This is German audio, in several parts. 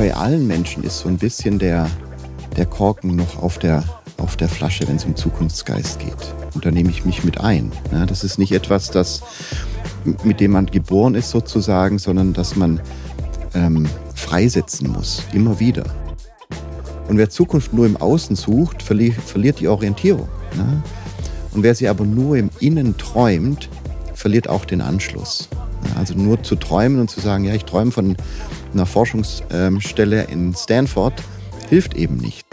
bei allen Menschen ist so ein bisschen der Korken noch auf der Flasche, wenn es um Zukunftsgeist geht. Und da nehme ich mich mit ein. Ja, das ist nicht etwas, mit dem man geboren ist sozusagen, sondern das man freisetzen muss, immer wieder. Und wer Zukunft nur im Außen sucht, verliert die Orientierung. Ja? Und wer sie aber nur im Innen träumt, verliert auch den Anschluss. Ja, also nur zu träumen und zu sagen, ja, ich träume von einer Forschungsstelle in Stanford, hilft eben nicht.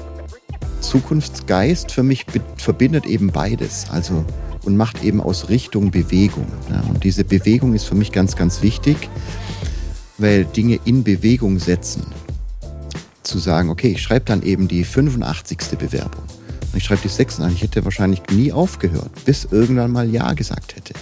Zukunftsgeist für mich verbindet eben beides, also und macht eben aus Richtung Bewegung. Ja, und diese Bewegung ist für mich ganz, ganz wichtig, weil Dinge in Bewegung setzen. Zu sagen, okay, ich schreibe dann eben die 85. Bewerbung. Und ich schreibe die 86. Ich hätte wahrscheinlich nie aufgehört, bis irgendwann mal Ja gesagt hätte.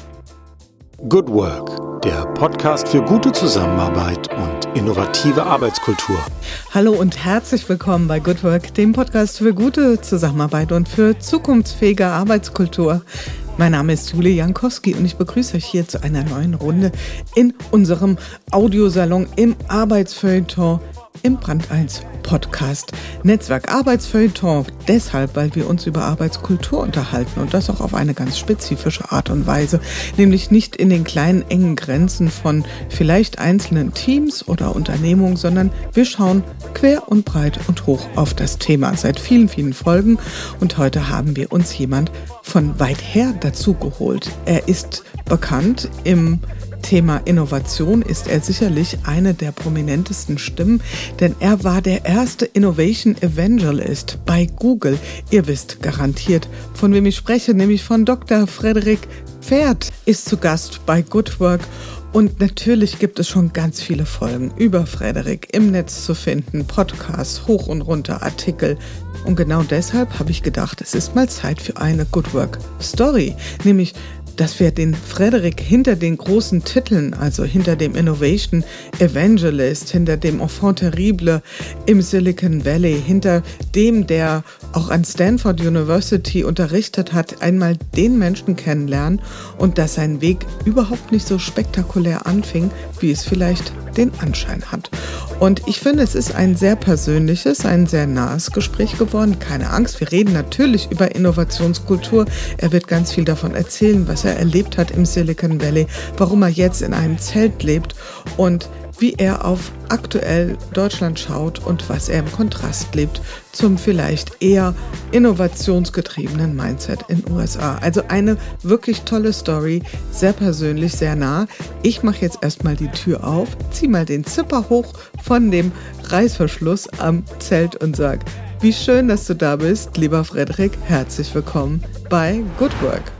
Good Work, der Podcast für gute Zusammenarbeit und innovative Arbeitskultur. Hallo und herzlich willkommen bei Good Work, dem Podcast für gute Zusammenarbeit und für zukunftsfähige Arbeitskultur. Mein Name ist Julia Jankowski und ich begrüße euch hier zu einer neuen Runde in unserem Audiosalon im Arbeitsfeuilleton im Brand 1 Podcast. Netzwerk Arbeitsfeuilleton, deshalb, weil wir uns über Arbeitskultur unterhalten und das auch auf eine ganz spezifische Art und Weise, nämlich nicht in den kleinen, engen Grenzen von vielleicht einzelnen Teams oder Unternehmungen, sondern wir schauen quer und breit und hoch auf das Thema seit vielen, vielen Folgen und heute haben wir uns jemand von weit her dazu geholt. Er ist bekannt im Thema Innovation, ist er sicherlich eine der prominentesten Stimmen, denn er war der erste Innovation Evangelist bei Google. Ihr wisst garantiert, von wem ich spreche, nämlich von Dr. Frederik Pferd, ist zu Gast bei Good Work. Und natürlich gibt es schon ganz viele Folgen über Frederik im Netz zu finden, Podcasts, hoch und runter, Artikel. Und genau deshalb habe ich gedacht, es ist mal Zeit für eine Good Work Story, nämlich dass wir den Frederik hinter den großen Titeln, also hinter dem Innovation Evangelist, hinter dem Enfant terrible im Silicon Valley, hinter dem, der auch an Stanford University unterrichtet hat, einmal den Menschen kennenlernen und dass sein Weg überhaupt nicht so spektakulär anfing, wie es vielleicht den Anschein hat. Und ich finde, es ist ein sehr persönliches, ein sehr nahes Gespräch geworden. Keine Angst, wir reden natürlich über Innovationskultur. Er wird ganz viel davon erzählen, was er erlebt hat im Silicon Valley, warum er jetzt in einem Zelt lebt und wie er auf aktuell Deutschland schaut und was er im Kontrast lebt zum vielleicht eher innovationsgetriebenen Mindset in den USA. Also eine wirklich tolle Story, sehr persönlich, sehr nah. Ich mache jetzt erstmal die Tür auf, ziehe mal den Zipper hoch von dem Reißverschluss am Zelt und sage, wie schön, dass du da bist, lieber Frederik. Herzlich willkommen bei Good Work.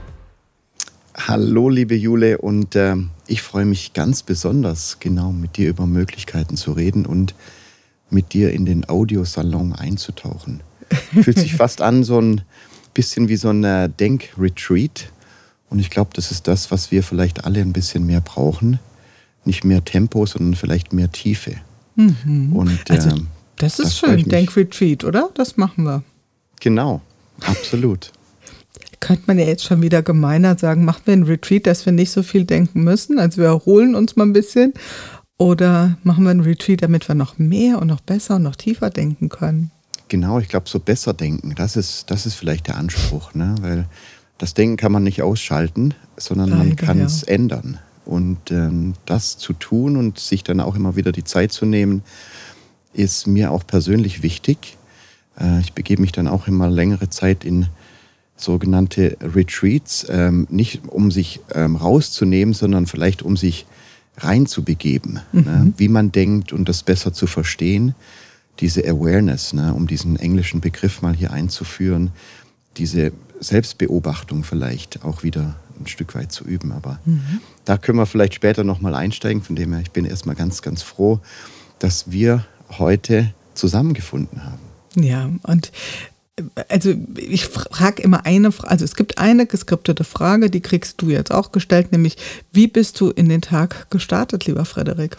Hallo liebe Jule und ich freue mich ganz besonders, genau mit dir über Möglichkeiten zu reden und mit dir in den Audiosalon einzutauchen. Fühlt sich fast an so ein bisschen wie so ein Denk-Retreat und ich glaube, das ist das, was wir vielleicht alle ein bisschen mehr brauchen. Nicht mehr Tempo, sondern vielleicht mehr Tiefe. Mhm. Und, also das ist schön, Denk-Retreat, oder? Das machen wir. Genau, absolut. Könnte man ja jetzt schon wieder gemeiner sagen, machen wir einen Retreat, dass wir nicht so viel denken müssen, also wir erholen uns mal ein bisschen, oder machen wir einen Retreat, damit wir noch mehr und noch besser und noch tiefer denken können? Genau, ich glaube, so besser denken, das ist vielleicht der Anspruch, ne? Weil das Denken kann man nicht ausschalten, sondern man kann es ändern. Und das zu tun und sich dann auch immer wieder die Zeit zu nehmen, ist mir auch persönlich wichtig. Ich begebe mich dann auch immer längere Zeit in sogenannte Retreats, nicht um sich rauszunehmen, sondern vielleicht um sich reinzubegeben, ne? Wie man denkt und das besser zu verstehen. Diese Awareness, ne? Um diesen englischen Begriff mal hier einzuführen, diese Selbstbeobachtung vielleicht auch wieder ein Stück weit zu üben. Aber da können wir vielleicht später nochmal einsteigen. Von dem her, ich bin erstmal ganz, ganz froh, dass wir heute zusammengefunden haben. Ja, und also ich frage immer also es gibt eine geskriptete Frage, die kriegst du jetzt auch gestellt, nämlich wie bist du in den Tag gestartet, lieber Frederik?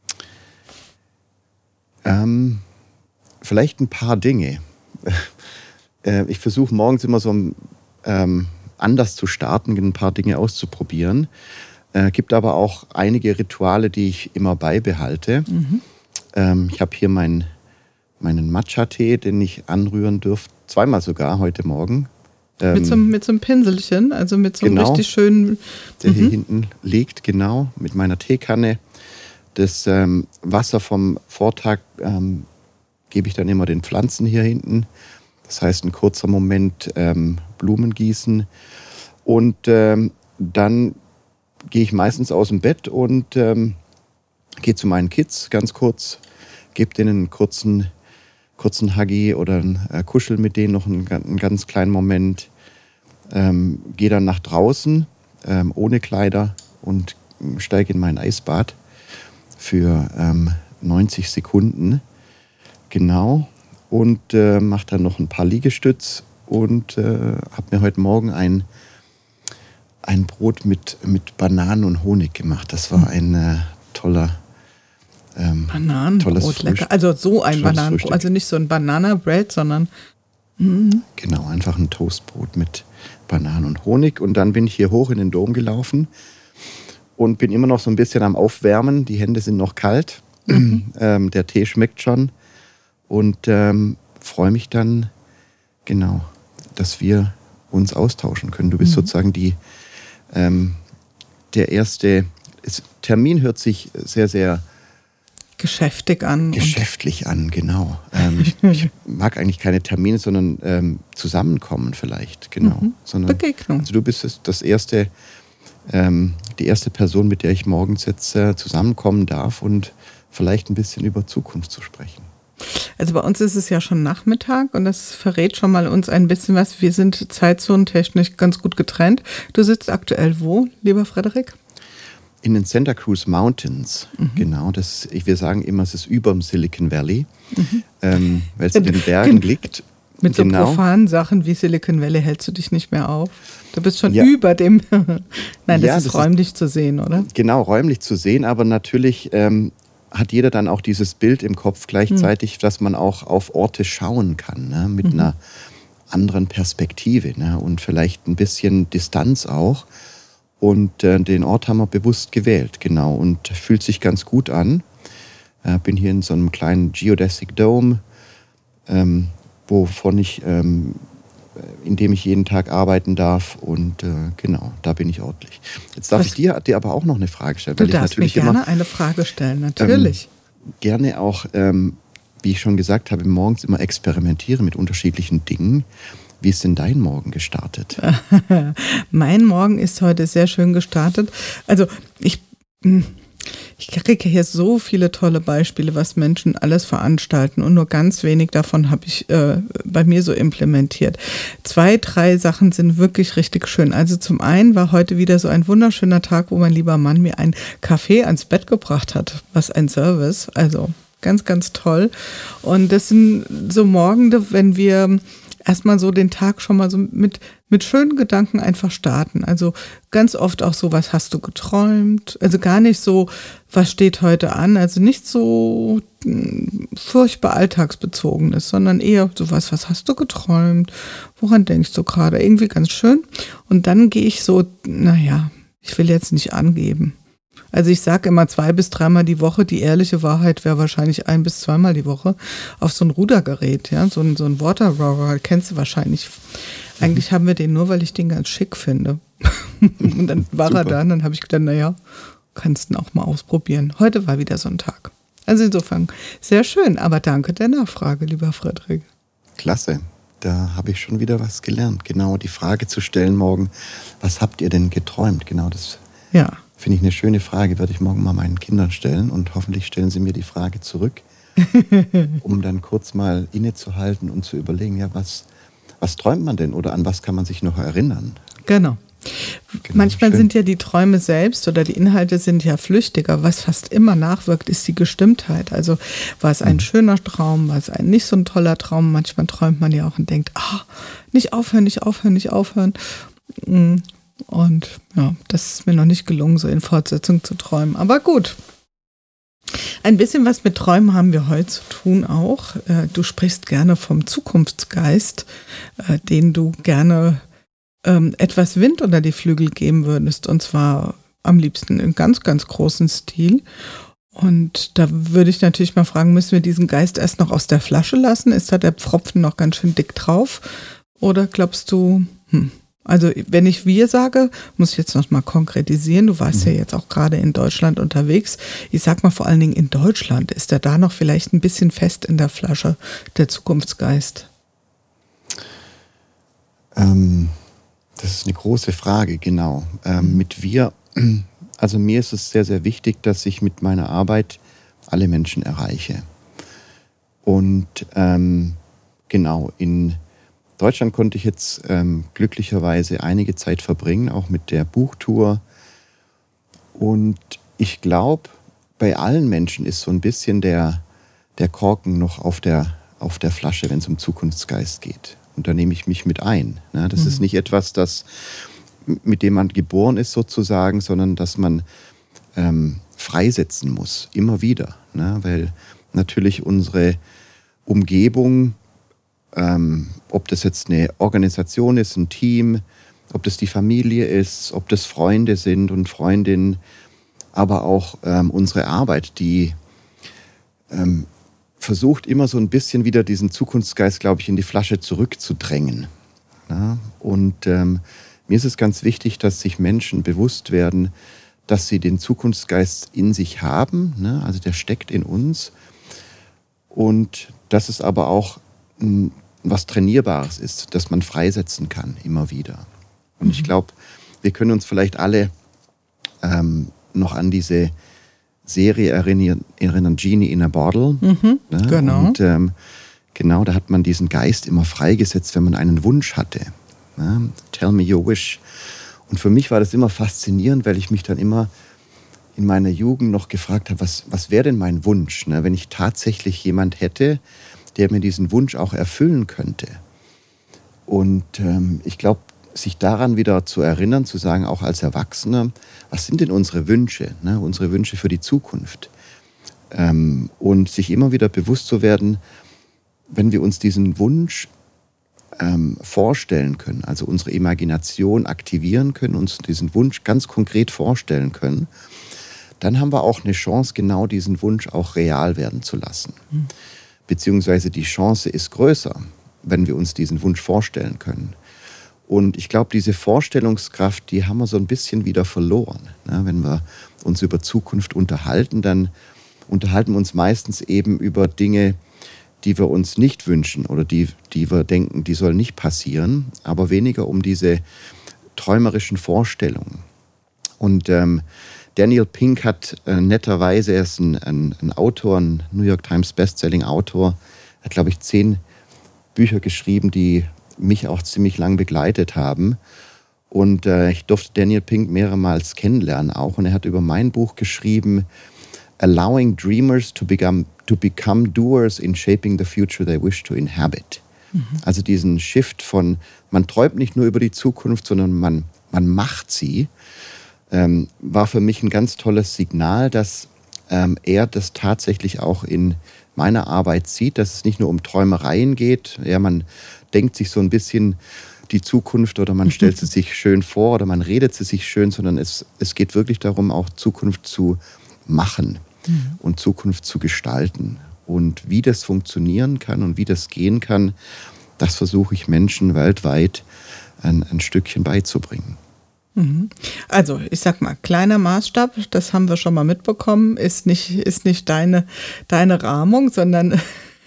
Vielleicht ein paar Dinge. Ich versuche morgens immer so anders zu starten, ein paar Dinge auszuprobieren. Gibt aber auch einige Rituale, die ich immer beibehalte. Ich habe hier meinen Matcha-Tee, den ich anrühren dürfte, zweimal sogar heute Morgen. Mit so einem Pinselchen, also mit so einem richtig schönen... Der hier hinten liegt, genau, mit meiner Teekanne. Das Wasser vom Vortag gebe ich dann immer den Pflanzen hier hinten. Das heißt, ein kurzer Moment Blumen gießen. Und dann gehe ich meistens aus dem Bett und gehe zu meinen Kids ganz kurz, gebe denen einen kurzen Huggy oder ein Kuschel mit denen noch einen ganz kleinen Moment. Gehe dann nach draußen ohne Kleider und steige in mein Eisbad für 90 Sekunden. Genau. Und mache dann noch ein paar Liegestütz und habe mir heute Morgen ein Brot mit Bananen und Honig gemacht. Das war ein tolles Bananenbrot, lecker. Also so ein Bananenbrot, also nicht so ein Banana-Bread, sondern... Genau, einfach ein Toastbrot mit Bananen und Honig. Und dann bin ich hier hoch in den Dom gelaufen und bin immer noch so ein bisschen am Aufwärmen. Die Hände sind noch kalt. Der Tee schmeckt schon. Und freue mich dann, genau, dass wir uns austauschen können. Du bist sozusagen der erste... Termin hört sich sehr, sehr... geschäftlich an, genau. Ich mag eigentlich keine Termine, sondern Zusammenkommen vielleicht, genau. Begegnung. Also du bist die erste Person, mit der ich morgens jetzt zusammenkommen darf und vielleicht ein bisschen über Zukunft zu sprechen. Also bei uns ist es ja schon Nachmittag und das verrät schon mal uns ein bisschen was. Wir sind zeitzonentechnisch ganz gut getrennt. Du sitzt aktuell wo, lieber Frederik? In den Santa Cruz Mountains, genau. Wir sagen immer, es ist über dem Silicon Valley, weil es in den Bergen liegt. Mit so profanen Sachen wie Silicon Valley hältst du dich nicht mehr auf. Du bist schon über dem... Nein, das ist räumlich zu sehen, oder? Genau, räumlich zu sehen, aber natürlich hat jeder dann auch dieses Bild im Kopf gleichzeitig, dass man auch auf Orte schauen kann, ne, mit einer anderen Perspektive, ne, und vielleicht ein bisschen Distanz auch. Und den Ort haben wir bewusst gewählt, genau. Und fühlt sich ganz gut an. Bin hier in so einem kleinen Geodesic Dome, in dem ich jeden Tag arbeiten darf. Und genau, da bin ich ordentlich. Jetzt darf ich dir aber auch noch eine Frage stellen. Du darfst mir gerne eine Frage stellen, natürlich. Gerne auch, wie ich schon gesagt habe, morgens immer experimentiere mit unterschiedlichen Dingen. Wie ist denn dein Morgen gestartet? Mein Morgen ist heute sehr schön gestartet. Also ich kriege hier so viele tolle Beispiele, was Menschen alles veranstalten und nur ganz wenig davon habe ich bei mir so implementiert. 2, 3 Sachen sind wirklich richtig schön. Also zum einen war heute wieder so ein wunderschöner Tag, wo mein lieber Mann mir einen Kaffee ans Bett gebracht hat. Was ein Service. Also ganz, ganz toll. Und das sind so Morgende, wenn wir erstmal so den Tag schon mal so mit schönen Gedanken einfach starten. Also ganz oft auch so, was hast du geträumt? Also gar nicht so, was steht heute an? Also nicht so furchtbar alltagsbezogenes, sondern eher so was hast du geträumt? Woran denkst du gerade? Irgendwie ganz schön. Und dann gehe ich so, ich will jetzt nicht angeben. Also ich sage immer 2 bis 3 Mal die Woche, die ehrliche Wahrheit wäre wahrscheinlich 1 bis 2 Mal die Woche auf so ein Rudergerät, ja, so ein Water Rower, kennst du wahrscheinlich. Eigentlich haben wir den nur, weil ich den ganz schick finde. Und dann war er da und dann habe ich gedacht, kannst du ihn auch mal ausprobieren. Heute war wieder so ein Tag. Also insofern sehr schön, aber danke der Nachfrage, lieber Frederik. Klasse, da habe ich schon wieder was gelernt. Genau, die Frage zu stellen morgen, was habt ihr denn geträumt? Genau das. Ja. Finde ich eine schöne Frage, werde ich morgen mal meinen Kindern stellen und hoffentlich stellen sie mir die Frage zurück, um dann kurz mal innezuhalten und zu überlegen, was träumt man denn oder an was kann man sich noch erinnern? Genau. Manchmal sind ja die Träume selbst oder die Inhalte sind ja flüchtiger. Was fast immer nachwirkt, ist die Gestimmtheit. Also war es ein schöner Traum, war es ein nicht so ein toller Traum. Manchmal träumt man ja auch und denkt, nicht aufhören, nicht aufhören, nicht aufhören. Und ja, das ist mir noch nicht gelungen, so in Fortsetzung zu träumen. Aber gut. Ein bisschen was mit Träumen haben wir heute zu tun auch. Du sprichst gerne vom Zukunftsgeist, den du gerne etwas Wind unter die Flügel geben würdest. Und zwar am liebsten in ganz, ganz großen Stil. Und da würde ich natürlich mal fragen, müssen wir diesen Geist erst noch aus der Flasche lassen? Ist da der Pfropfen noch ganz schön dick drauf? Oder glaubst du, also wenn ich wir sage, muss ich jetzt noch mal konkretisieren, du warst ja jetzt auch gerade in Deutschland unterwegs. Ich sag mal vor allen Dingen in Deutschland, ist der da noch vielleicht ein bisschen fest in der Flasche, der Zukunftsgeist? Das ist eine große Frage, genau. Mit wir, also mir ist es sehr, sehr wichtig, dass ich mit meiner Arbeit alle Menschen erreiche. Und genau, in Deutschland konnte ich jetzt glücklicherweise einige Zeit verbringen, auch mit der Buchtour. Und ich glaube, bei allen Menschen ist so ein bisschen der Korken noch auf der Flasche, wenn es um Zukunftsgeist geht. Und da nehme ich mich mit ein. Ne? Das ist nicht etwas, mit dem man geboren ist sozusagen, sondern dass man freisetzen muss, immer wieder. Ne? Weil natürlich unsere Umgebung, ob das jetzt eine Organisation ist, ein Team, ob das die Familie ist, ob das Freunde sind und Freundinnen, aber auch unsere Arbeit, die versucht immer so ein bisschen wieder diesen Zukunftsgeist, glaube ich, in die Flasche zurückzudrängen. Ja? Und mir ist es ganz wichtig, dass sich Menschen bewusst werden, dass sie den Zukunftsgeist in sich haben, ne? Also der steckt in uns, und dass es aber auch was Trainierbares ist, das man freisetzen kann, immer wieder. Und ich glaube, wir können uns vielleicht alle noch an diese Serie erinnern, Genie in a Bottle. Ne? Genau. Und genau, da hat man diesen Geist immer freigesetzt, wenn man einen Wunsch hatte. Ne? Tell me your wish. Und für mich war das immer faszinierend, weil ich mich dann immer in meiner Jugend noch gefragt habe, was wäre denn mein Wunsch, ne? Wenn ich tatsächlich jemand hätte, der mir diesen Wunsch auch erfüllen könnte. Und ich glaube, sich daran wieder zu erinnern, zu sagen, auch als Erwachsener, was sind denn unsere Wünsche, ne? Unsere Wünsche für die Zukunft. Und sich immer wieder bewusst zu werden, wenn wir uns diesen Wunsch vorstellen können, also unsere Imagination aktivieren können, uns diesen Wunsch ganz konkret vorstellen können, dann haben wir auch eine Chance, genau diesen Wunsch auch real werden zu lassen. Beziehungsweise die Chance ist größer, wenn wir uns diesen Wunsch vorstellen können. Und ich glaube, diese Vorstellungskraft, die haben wir so ein bisschen wieder verloren. Ja, wenn wir uns über Zukunft unterhalten, dann unterhalten wir uns meistens eben über Dinge, die wir uns nicht wünschen oder die wir denken, die sollen nicht passieren, aber weniger um diese träumerischen Vorstellungen. Und Daniel Pink hat netterweise, er ist ein Autor, ein New York Times Bestselling Autor, hat, glaube ich, 10 Bücher geschrieben, die mich auch ziemlich lang begleitet haben. Und ich durfte Daniel Pink mehrmals kennenlernen auch. Und er hat über mein Buch geschrieben, Allowing Dreamers to become doers in shaping the future they wish to inhabit. Also diesen Shift von, man träumt nicht nur über die Zukunft, sondern man macht sie, war für mich ein ganz tolles Signal, dass er das tatsächlich auch in meiner Arbeit sieht, dass es nicht nur um Träumereien geht. Ja, man denkt sich so ein bisschen die Zukunft oder man stellt sie sich schön vor oder man redet sie sich schön, sondern es geht wirklich darum, auch Zukunft zu machen und Zukunft zu gestalten. Und wie das funktionieren kann und wie das gehen kann, das versuche ich Menschen weltweit ein Stückchen beizubringen. Also, ich sag mal, kleiner Maßstab, das haben wir schon mal mitbekommen, ist nicht deine Rahmung, sondern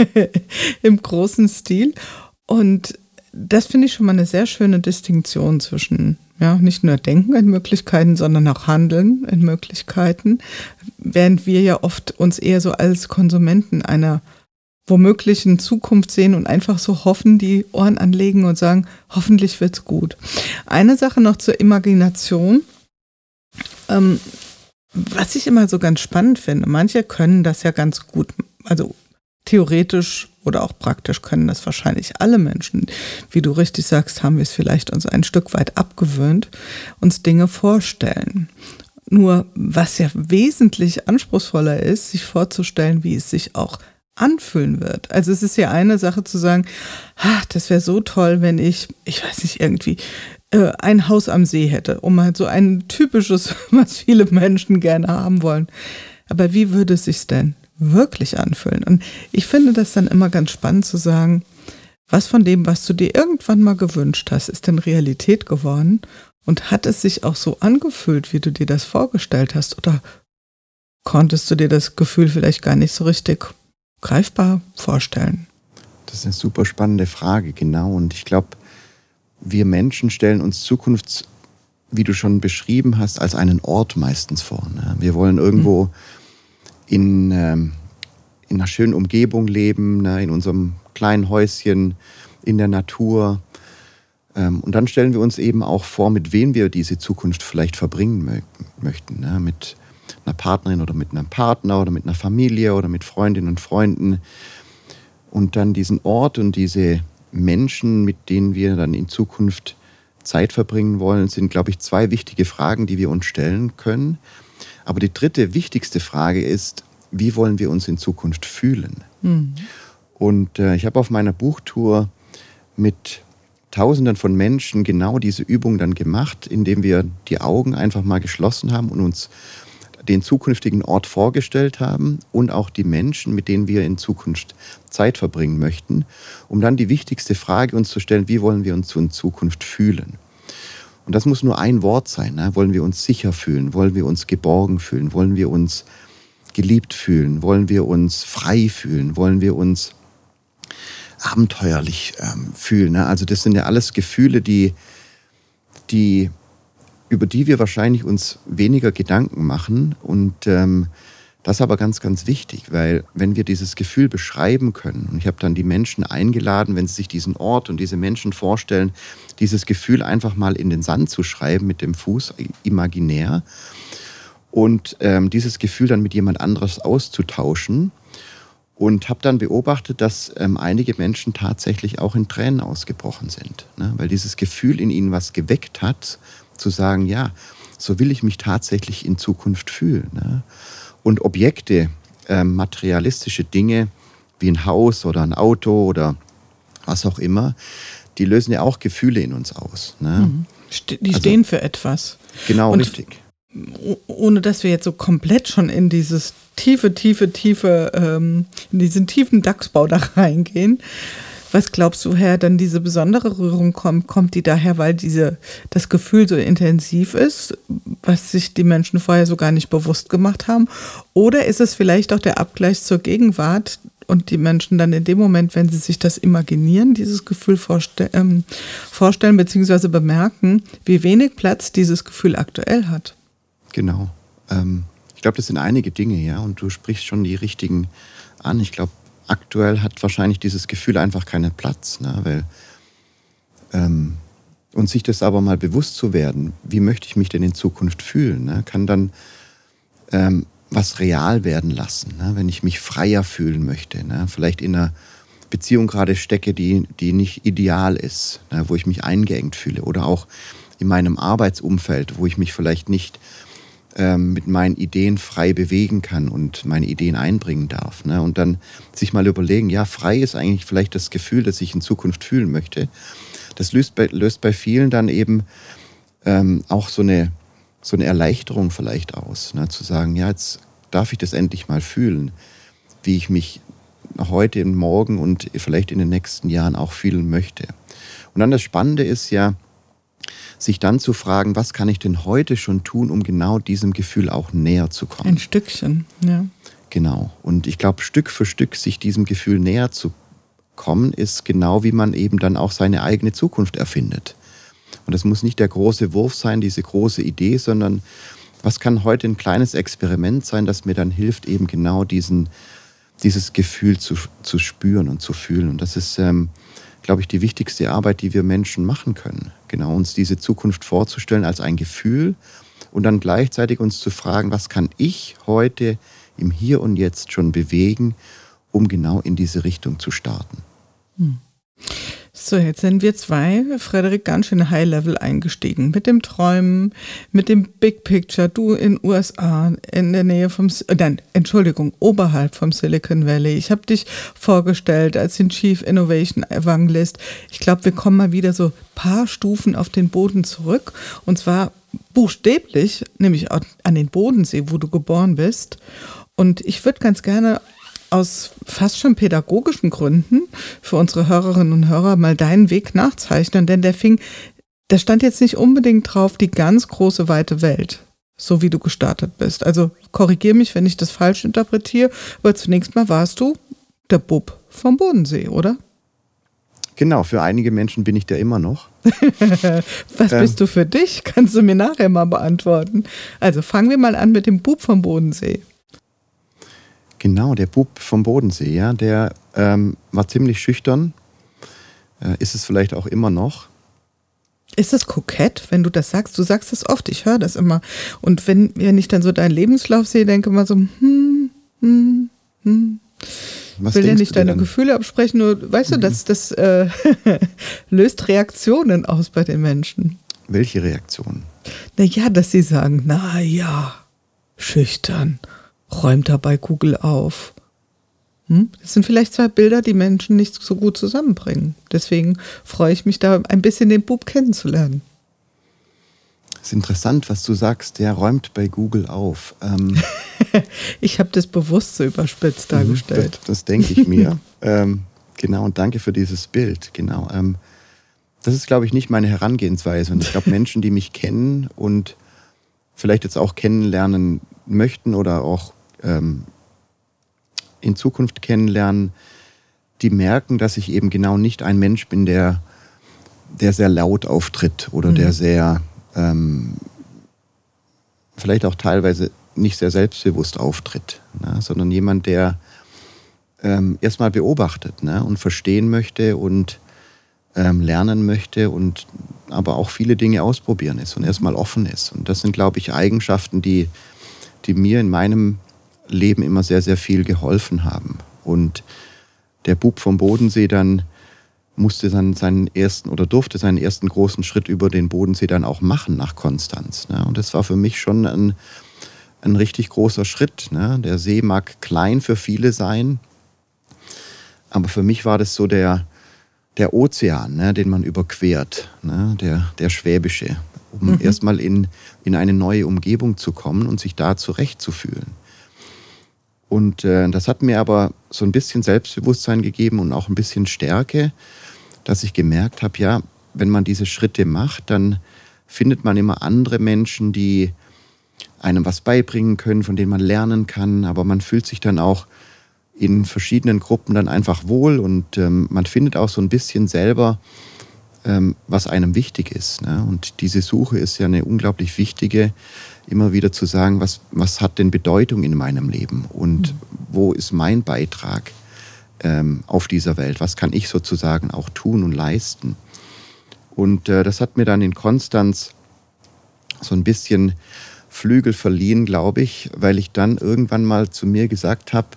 im großen Stil. Und das finde ich schon mal eine sehr schöne Distinktion zwischen, ja, nicht nur Denken in Möglichkeiten, sondern auch Handeln in Möglichkeiten, während wir ja oft uns eher so als Konsumenten einer womöglichen Zukunft sehen und einfach so hoffen, die Ohren anlegen und sagen, hoffentlich wird's gut. Eine Sache noch zur Imagination. Was ich immer so ganz spannend finde, manche können das ja ganz gut, also theoretisch oder auch praktisch können das wahrscheinlich alle Menschen. Wie du richtig sagst, haben wir es vielleicht uns ein Stück weit abgewöhnt, uns Dinge vorstellen. Nur was ja wesentlich anspruchsvoller ist, sich vorzustellen, wie es sich auch anfühlen wird. Also es ist ja eine Sache zu sagen, das wäre so toll, wenn ich weiß nicht, irgendwie ein Haus am See hätte, um halt so ein typisches, was viele Menschen gerne haben wollen. aber wie würde es sich denn wirklich anfühlen? Und ich finde das dann immer ganz spannend zu sagen, was von dem, was du dir irgendwann mal gewünscht hast, ist denn Realität geworden? Und hat es sich auch so angefühlt, wie du dir das vorgestellt hast? Oder konntest du dir das Gefühl vielleicht gar nicht so richtig greifbar vorstellen? Das ist eine super spannende Frage, genau. Und ich glaube, wir Menschen stellen uns Zukunft, wie du schon beschrieben hast, als einen Ort meistens vor. Ne? Wir wollen irgendwo in einer schönen Umgebung leben, ne? In unserem kleinen Häuschen, in der Natur. Und dann stellen wir uns eben auch vor, mit wem wir diese Zukunft vielleicht verbringen möchten. Ne? Mit einer Partnerin oder mit einem Partner oder mit einer Familie oder mit Freundinnen und Freunden. Und dann diesen Ort und diese Menschen, mit denen wir dann in Zukunft Zeit verbringen wollen, sind, glaube ich, 2 wichtige Fragen, die wir uns stellen können. Aber die dritte, wichtigste Frage ist, wie wollen wir uns in Zukunft fühlen? Mhm. Und ich habe auf meiner Buchtour mit Tausenden von Menschen genau diese Übung dann gemacht, indem wir die Augen einfach mal geschlossen haben und uns den zukünftigen Ort vorgestellt haben und auch die Menschen, mit denen wir in Zukunft Zeit verbringen möchten, um dann die wichtigste Frage uns zu stellen, wie wollen wir uns in Zukunft fühlen? Und das muss nur ein Wort sein. Ne? Wollen wir uns sicher fühlen? Wollen wir uns geborgen fühlen? Wollen wir uns geliebt fühlen? Wollen wir uns frei fühlen? Wollen wir uns abenteuerlich fühlen? Ne? Also das sind ja alles Gefühle, über die wir wahrscheinlich uns weniger Gedanken machen. Und das ist aber ganz, ganz wichtig, weil wenn wir dieses Gefühl beschreiben können, und ich habe dann die Menschen eingeladen, wenn sie sich diesen Ort und diese Menschen vorstellen, dieses Gefühl einfach mal in den Sand zu schreiben mit dem Fuß, imaginär, und dieses Gefühl dann mit jemand anderes auszutauschen. Und habe dann beobachtet, dass einige Menschen tatsächlich auch in Tränen ausgebrochen sind, ne? Weil dieses Gefühl in ihnen was geweckt hat, zu sagen, ja, so will ich mich tatsächlich in Zukunft fühlen. Ne? Und Objekte, materialistische Dinge wie ein Haus oder ein Auto oder was auch immer, die lösen ja auch Gefühle in uns aus. Ne? Die stehen für etwas. Genau, und richtig. Ohne dass wir jetzt so komplett schon in dieses in diesen tiefen Dachsbau da reingehen. Was glaubst du, Herr, dann diese besondere Rührung kommt die daher, weil das Gefühl so intensiv ist, was sich die Menschen vorher so gar nicht bewusst gemacht haben? Oder ist es vielleicht auch der Abgleich zur Gegenwart und die Menschen dann in dem Moment, wenn sie sich das imaginieren, dieses Gefühl vorstellen bzw. bemerken, wie wenig Platz dieses Gefühl aktuell hat? Genau. Ich glaube, das sind einige Dinge, ja, und du sprichst schon die richtigen an. Ich glaube, aktuell hat wahrscheinlich dieses Gefühl einfach keinen Platz, ne, weil und sich das aber mal bewusst zu werden, wie möchte ich mich denn in Zukunft fühlen, ne, kann dann was real werden lassen, ne, wenn ich mich freier fühlen möchte, ne, vielleicht in einer Beziehung gerade stecke, die nicht ideal ist, ne, wo ich mich eingeengt fühle, oder auch in meinem Arbeitsumfeld, wo ich mich vielleicht nicht mit meinen Ideen frei bewegen kann und meine Ideen einbringen darf. Ne? Und dann sich mal überlegen, ja, frei ist eigentlich vielleicht das Gefühl, das ich in Zukunft fühlen möchte. Das löst bei vielen dann eben auch so eine Erleichterung vielleicht aus. Ne? Zu sagen, ja, jetzt darf ich das endlich mal fühlen, wie ich mich heute und morgen und vielleicht in den nächsten Jahren auch fühlen möchte. Und dann das Spannende ist ja, sich dann zu fragen, was kann ich denn heute schon tun, um genau diesem Gefühl auch näher zu kommen. Ein Stückchen, ja. Genau. Und ich glaube, Stück für Stück sich diesem Gefühl näher zu kommen, ist genau, wie man eben dann auch seine eigene Zukunft erfindet. Und das muss nicht der große Wurf sein, diese große Idee, sondern was kann heute ein kleines Experiment sein, das mir dann hilft, eben genau dieses Gefühl zu spüren und zu fühlen. Und das ist, glaube ich, die wichtigste Arbeit, die wir Menschen machen können. Genau, uns diese Zukunft vorzustellen als ein Gefühl und dann gleichzeitig uns zu fragen, was kann ich heute im Hier und Jetzt schon bewegen, um genau in diese Richtung zu starten. So, jetzt sind wir zwei, Frederik, ganz schön High-Level eingestiegen. Mit dem Träumen, mit dem Big Picture. Du in USA, in der Nähe oberhalb vom Silicon Valley. Ich habe dich vorgestellt als den Chief Innovation Evangelist. Ich glaube, wir kommen mal wieder so ein paar Stufen auf den Boden zurück. Und zwar buchstäblich, nämlich an den Bodensee, wo du geboren bist. Und ich würde ganz gerne aus fast schon pädagogischen Gründen für unsere Hörerinnen und Hörer mal deinen Weg nachzeichnen, denn da stand jetzt nicht unbedingt drauf, die ganz große, weite Welt, so wie du gestartet bist. Also korrigiere mich, wenn ich das falsch interpretiere, aber zunächst mal warst du der Bub vom Bodensee, oder? Genau, für einige Menschen bin ich der immer noch. Was bist du für dich? Kannst du mir nachher mal beantworten. Also fangen wir mal an mit dem Bub vom Bodensee. Genau, der Bub vom Bodensee, ja, der war ziemlich schüchtern, ist es vielleicht auch immer noch. Ist das kokett, wenn du das sagst? Du sagst das oft, ich höre das immer. Und wenn ich dann so deinen Lebenslauf sehe, denke ich immer so, Was will ja denkst nicht du deine denn? Gefühle absprechen, nur, weißt du, das löst Reaktionen aus bei den Menschen. Welche Reaktion? Naja, dass sie sagen, schüchtern, räumt dabei Google auf. Das sind vielleicht zwei Bilder, die Menschen nicht so gut zusammenbringen. Deswegen freue ich mich da ein bisschen den Bub kennenzulernen. Das ist interessant, was du sagst. Der räumt bei Google auf. Ich habe das bewusst so überspitzt dargestellt. Das denke ich mir. Genau, und danke für dieses Bild. Genau. Das ist, glaube ich, nicht meine Herangehensweise. Und ich glaube, Menschen, die mich kennen und vielleicht jetzt auch kennenlernen möchten oder auch in Zukunft kennenlernen, die merken, dass ich eben genau nicht ein Mensch bin, der sehr laut auftritt oder der sehr vielleicht auch teilweise nicht sehr selbstbewusst auftritt, ne? Sondern jemand, der erstmal beobachtet, ne? Und verstehen möchte und lernen möchte und aber auch viele Dinge ausprobieren ist und erstmal offen ist. Und das sind, glaube ich, Eigenschaften, die mir in meinem Leben immer sehr, sehr viel geholfen haben. Und der Bub vom Bodensee durfte seinen ersten großen Schritt über den Bodensee dann auch machen nach Konstanz. Ne? Und das war für mich schon ein richtig großer Schritt. Ne? Der See mag klein für viele sein, aber für mich war das so der Ozean, ne? Den man überquert, ne? Der Schwäbische, um erstmal in eine neue Umgebung zu kommen und sich da zurechtzufühlen. Und das hat mir aber so ein bisschen Selbstbewusstsein gegeben und auch ein bisschen Stärke, dass ich gemerkt habe, ja, wenn man diese Schritte macht, dann findet man immer andere Menschen, die einem was beibringen können, von denen man lernen kann. Aber man fühlt sich dann auch in verschiedenen Gruppen dann einfach wohl und man findet auch so ein bisschen selber, was einem wichtig ist. Ne? Und diese Suche ist ja eine unglaublich wichtige, immer wieder zu sagen, was hat denn Bedeutung in meinem Leben und wo ist mein Beitrag auf dieser Welt? Was kann ich sozusagen auch tun und leisten? Und das hat mir dann in Konstanz so ein bisschen Flügel verliehen, glaube ich, weil ich dann irgendwann mal zu mir gesagt habe,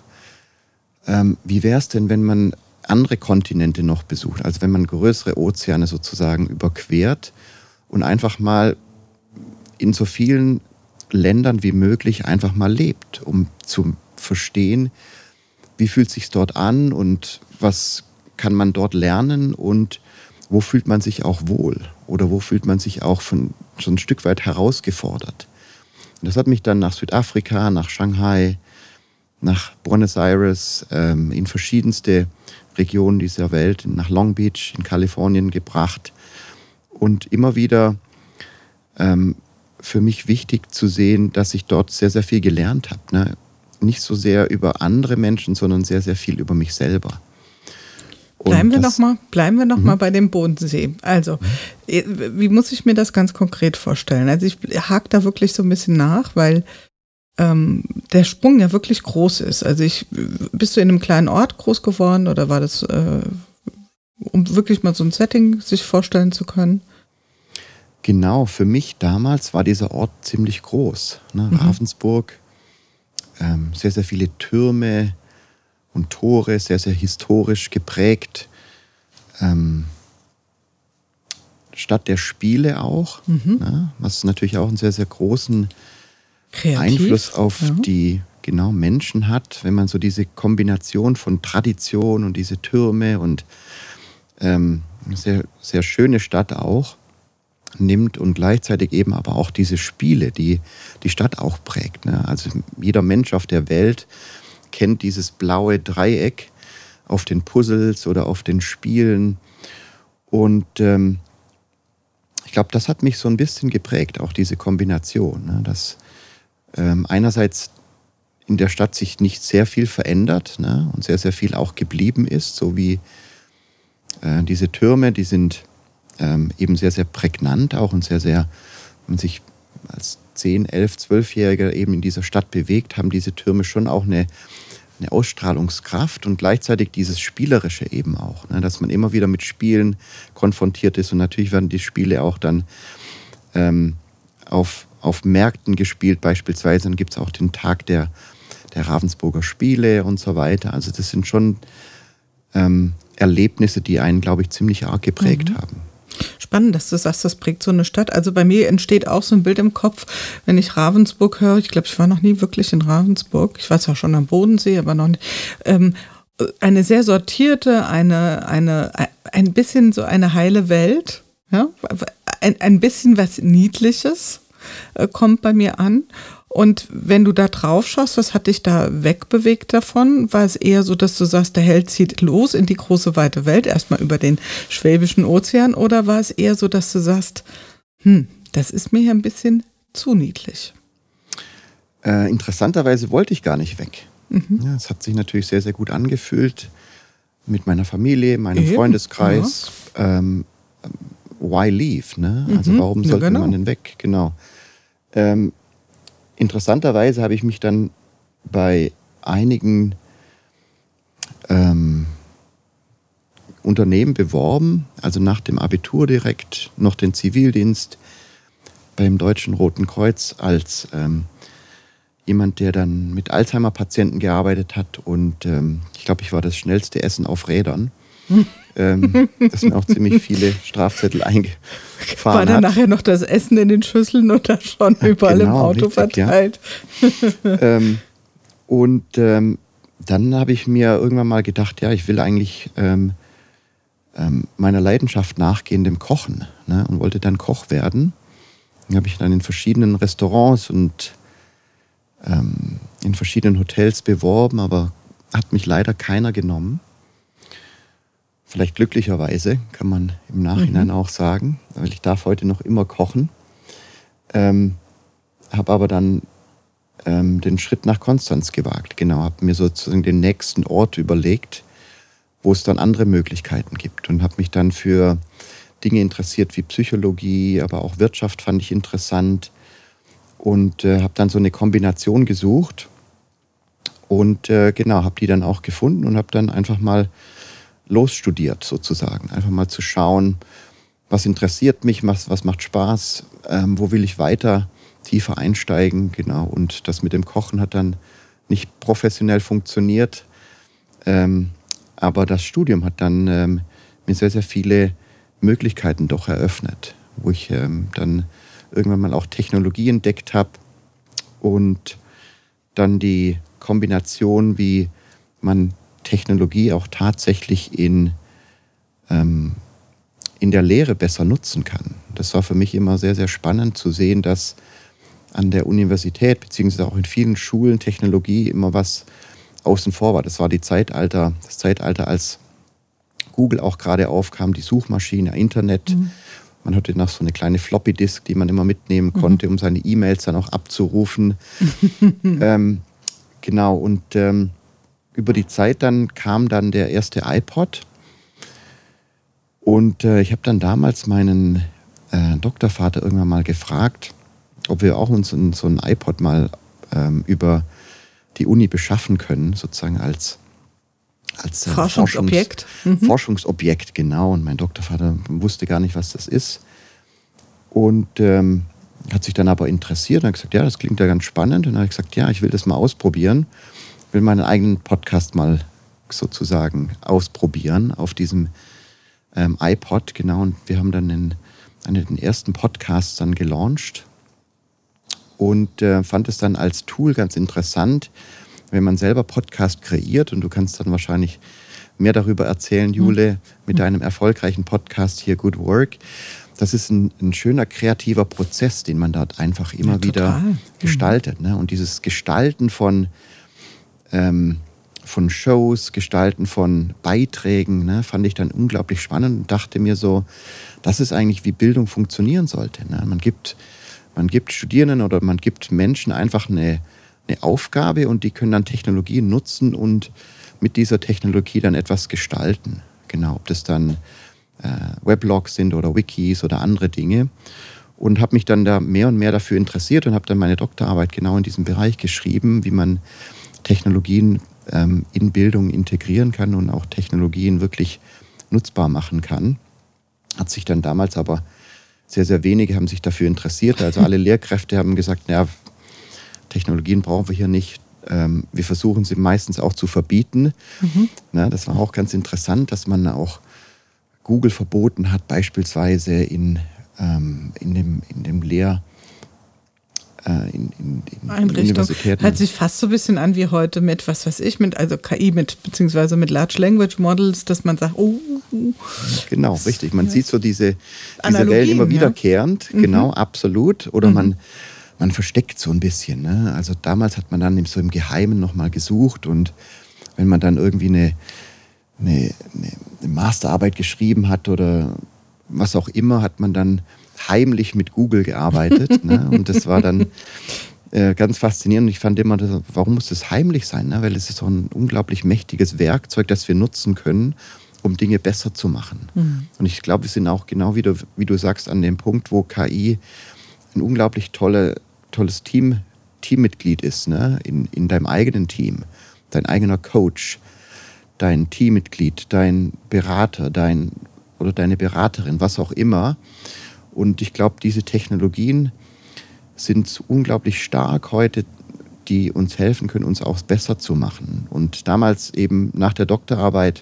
wie wäre es denn, wenn man andere Kontinente noch besucht, also wenn man größere Ozeane sozusagen überquert und einfach mal in so vielen Ländern wie möglich einfach mal lebt, um zu verstehen, wie fühlt es sich dort an und was kann man dort lernen und wo fühlt man sich auch wohl oder wo fühlt man sich auch so ein Stück weit herausgefordert. Und das hat mich dann nach Südafrika, nach Shanghai, nach Buenos Aires, in verschiedenste Regionen dieser Welt, nach Long Beach in Kalifornien gebracht und immer wieder für mich wichtig zu sehen, dass ich dort sehr, sehr viel gelernt habe. Ne? Nicht so sehr über andere Menschen, sondern sehr, sehr viel über mich selber. Bleiben wir noch mal bei dem Bodensee. Also, wie muss ich mir das ganz konkret vorstellen? Also ich hake da wirklich so ein bisschen nach, weil der Sprung ja wirklich groß ist. Also bist du in einem kleinen Ort groß geworden oder war das, um wirklich mal so ein Setting sich vorstellen zu können? Genau, für mich damals war dieser Ort ziemlich groß. Ne? Ravensburg, sehr, sehr viele Türme und Tore, sehr, sehr historisch geprägt. Stadt der Spiele auch, ne? Was natürlich auch einen sehr, sehr großen Einfluss auf die Menschen hat, wenn man so diese Kombination von Tradition und diese Türme und eine sehr, sehr schöne Stadt auch. nimmt und gleichzeitig eben aber auch diese Spiele, die die Stadt auch prägt. Ne? Also jeder Mensch auf der Welt kennt dieses blaue Dreieck auf den Puzzles oder auf den Spielen. Und ich glaube, das hat mich so ein bisschen geprägt, auch diese Kombination, ne? Dass einerseits in der Stadt sich nicht sehr viel verändert, ne? Und sehr, sehr viel auch geblieben ist, so wie diese Türme, die sind eben sehr, sehr prägnant auch und sehr, sehr, wenn man sich als 10-, 11-, 12-Jähriger eben in dieser Stadt bewegt, haben diese Türme schon auch eine Ausstrahlungskraft und gleichzeitig dieses Spielerische eben auch, ne? Dass man immer wieder mit Spielen konfrontiert ist und natürlich werden die Spiele auch dann auf Märkten gespielt beispielsweise. Dann gibt es auch den Tag der Ravensburger Spiele und so weiter. Also das sind schon Erlebnisse, die einen, glaube ich, ziemlich arg geprägt haben. Spannend, dass du sagst, das prägt so eine Stadt. Also bei mir entsteht auch so ein Bild im Kopf, wenn ich Ravensburg höre. Ich glaube, ich war noch nie wirklich in Ravensburg. Ich war zwar schon am Bodensee, aber noch nicht. Eine sehr sortierte, ein bisschen so eine heile Welt. Ja? Ein bisschen was Niedliches kommt bei mir an. Und wenn du da drauf schaust, was hat dich da wegbewegt davon? War es eher so, dass du sagst, der Held zieht los in die große, weite Welt, erstmal über den Schwäbischen Ozean? Oder war es eher so, dass du sagst, das ist mir hier ein bisschen zu niedlich? Interessanterweise wollte ich gar nicht weg. Ja, es hat sich natürlich sehr, sehr gut angefühlt mit meiner Familie, meinem Freundeskreis. Ja. Why leave? Ne? Also warum sollte man denn weg? Genau. Interessanterweise habe ich mich dann bei einigen Unternehmen beworben, also nach dem Abitur direkt noch den Zivildienst beim Deutschen Roten Kreuz als jemand, der dann mit Alzheimer-Patienten gearbeitet hat und ich glaube, ich war das schnellste Essen auf Rädern. Das mir auch ziemlich viele Strafzettel eingefahren war dann nachher noch das Essen in den Schüsseln oder schon überall im Auto richtig, verteilt? Ja. Und dann habe ich mir irgendwann mal gedacht, ja, ich will eigentlich meiner Leidenschaft nachgehen, dem Kochen, ne, und wollte dann Koch werden. Dann habe ich dann in verschiedenen Restaurants und in verschiedenen Hotels beworben, aber hat mich leider keiner genommen. Vielleicht glücklicherweise, kann man im Nachhinein auch sagen, weil ich darf heute noch immer kochen. Habe aber dann den Schritt nach Konstanz gewagt. Genau, habe mir sozusagen den nächsten Ort überlegt, wo es dann andere Möglichkeiten gibt. Und habe mich dann für Dinge interessiert wie Psychologie, aber auch Wirtschaft fand ich interessant. Und habe dann so eine Kombination gesucht. Und genau, habe die dann auch gefunden und habe dann einfach mal losstudiert sozusagen. Einfach mal zu schauen, was interessiert mich, was macht Spaß, wo will ich weiter tiefer einsteigen. Genau. Und das mit dem Kochen hat dann nicht professionell funktioniert. Aber das Studium hat dann mir sehr, sehr viele Möglichkeiten doch eröffnet, wo ich dann irgendwann mal auch Technologie entdeckt habe und dann die Kombination, wie man Technologie auch tatsächlich in der Lehre besser nutzen kann. Das war für mich immer sehr, sehr spannend zu sehen, dass an der Universität beziehungsweise auch in vielen Schulen Technologie immer was außen vor war. Das war das Zeitalter, als Google auch gerade aufkam, die Suchmaschine, Internet. Man hatte noch so eine kleine Floppy-Disk, die man immer mitnehmen konnte, um seine E-Mails dann auch abzurufen. Genau, und über die Zeit dann kam dann der erste iPod. Und ich habe dann damals meinen Doktorvater irgendwann mal gefragt, ob wir auch uns so ein iPod mal über die Uni beschaffen können, sozusagen als Forschungsobjekt. Forschungsobjekt, genau. Und mein Doktorvater wusste gar nicht, was das ist. Und hat sich dann aber interessiert und hat gesagt, ja, das klingt ja ganz spannend. Und dann habe ich gesagt, ja, ich will das mal ausprobieren. Ich will meinen eigenen Podcast mal sozusagen ausprobieren auf diesem iPod, genau. Und wir haben dann den ersten Podcast dann gelauncht und fand es dann als Tool ganz interessant, wenn man selber Podcast kreiert, und du kannst dann wahrscheinlich mehr darüber erzählen, Jule, mit deinem erfolgreichen Podcast hier Good Work, das ist ein schöner kreativer Prozess, den man dort einfach immer wieder gestaltet. Ne? Und dieses Gestalten von Shows, Gestalten von Beiträgen, ne, fand ich dann unglaublich spannend und dachte mir so, das ist eigentlich, wie Bildung funktionieren sollte. Ne? Man gibt Studierenden oder man gibt Menschen einfach eine Aufgabe und die können dann Technologien nutzen und mit dieser Technologie dann etwas gestalten. Genau, ob das dann Weblogs sind oder Wikis oder andere Dinge. Und habe mich dann da mehr und mehr dafür interessiert und habe dann meine Doktorarbeit genau in diesem Bereich geschrieben, wie man Technologien in Bildung integrieren kann und auch Technologien wirklich nutzbar machen kann. Hat sich dann damals aber sehr, sehr wenige haben sich dafür interessiert. Also alle Lehrkräfte haben gesagt, naja, Technologien brauchen wir hier nicht. Wir versuchen sie meistens auch zu verbieten. Na, das war auch ganz interessant, dass man auch Google verboten hat, beispielsweise in dem Einrichtung. Hört sich fast so ein bisschen an wie heute mit, was weiß ich, also KI beziehungsweise mit Large Language Models, dass man sagt, Genau, richtig. Man sieht so diese Wellen immer wiederkehrend, genau, absolut. Oder man versteckt so ein bisschen. Ne? Also damals hat man dann so im Geheimen nochmal gesucht und wenn man dann irgendwie eine Masterarbeit geschrieben hat oder was auch immer, hat man dann heimlich mit Google gearbeitet. Ne? Und das war dann ganz faszinierend. Ich fand immer, warum muss das heimlich sein? Ne? Weil es ist doch ein unglaublich mächtiges Werkzeug, das wir nutzen können, um Dinge besser zu machen. Und ich glaube, wir sind auch genau wie du sagst, an dem Punkt, wo KI ein unglaublich tolles Teammitglied ist, ne? In deinem eigenen Team, dein eigener Coach, dein Teammitglied, dein Berater, oder deine Beraterin, was auch immer. Und ich glaube, diese Technologien sind unglaublich stark heute, die uns helfen können, uns auch besser zu machen. Und damals eben nach der Doktorarbeit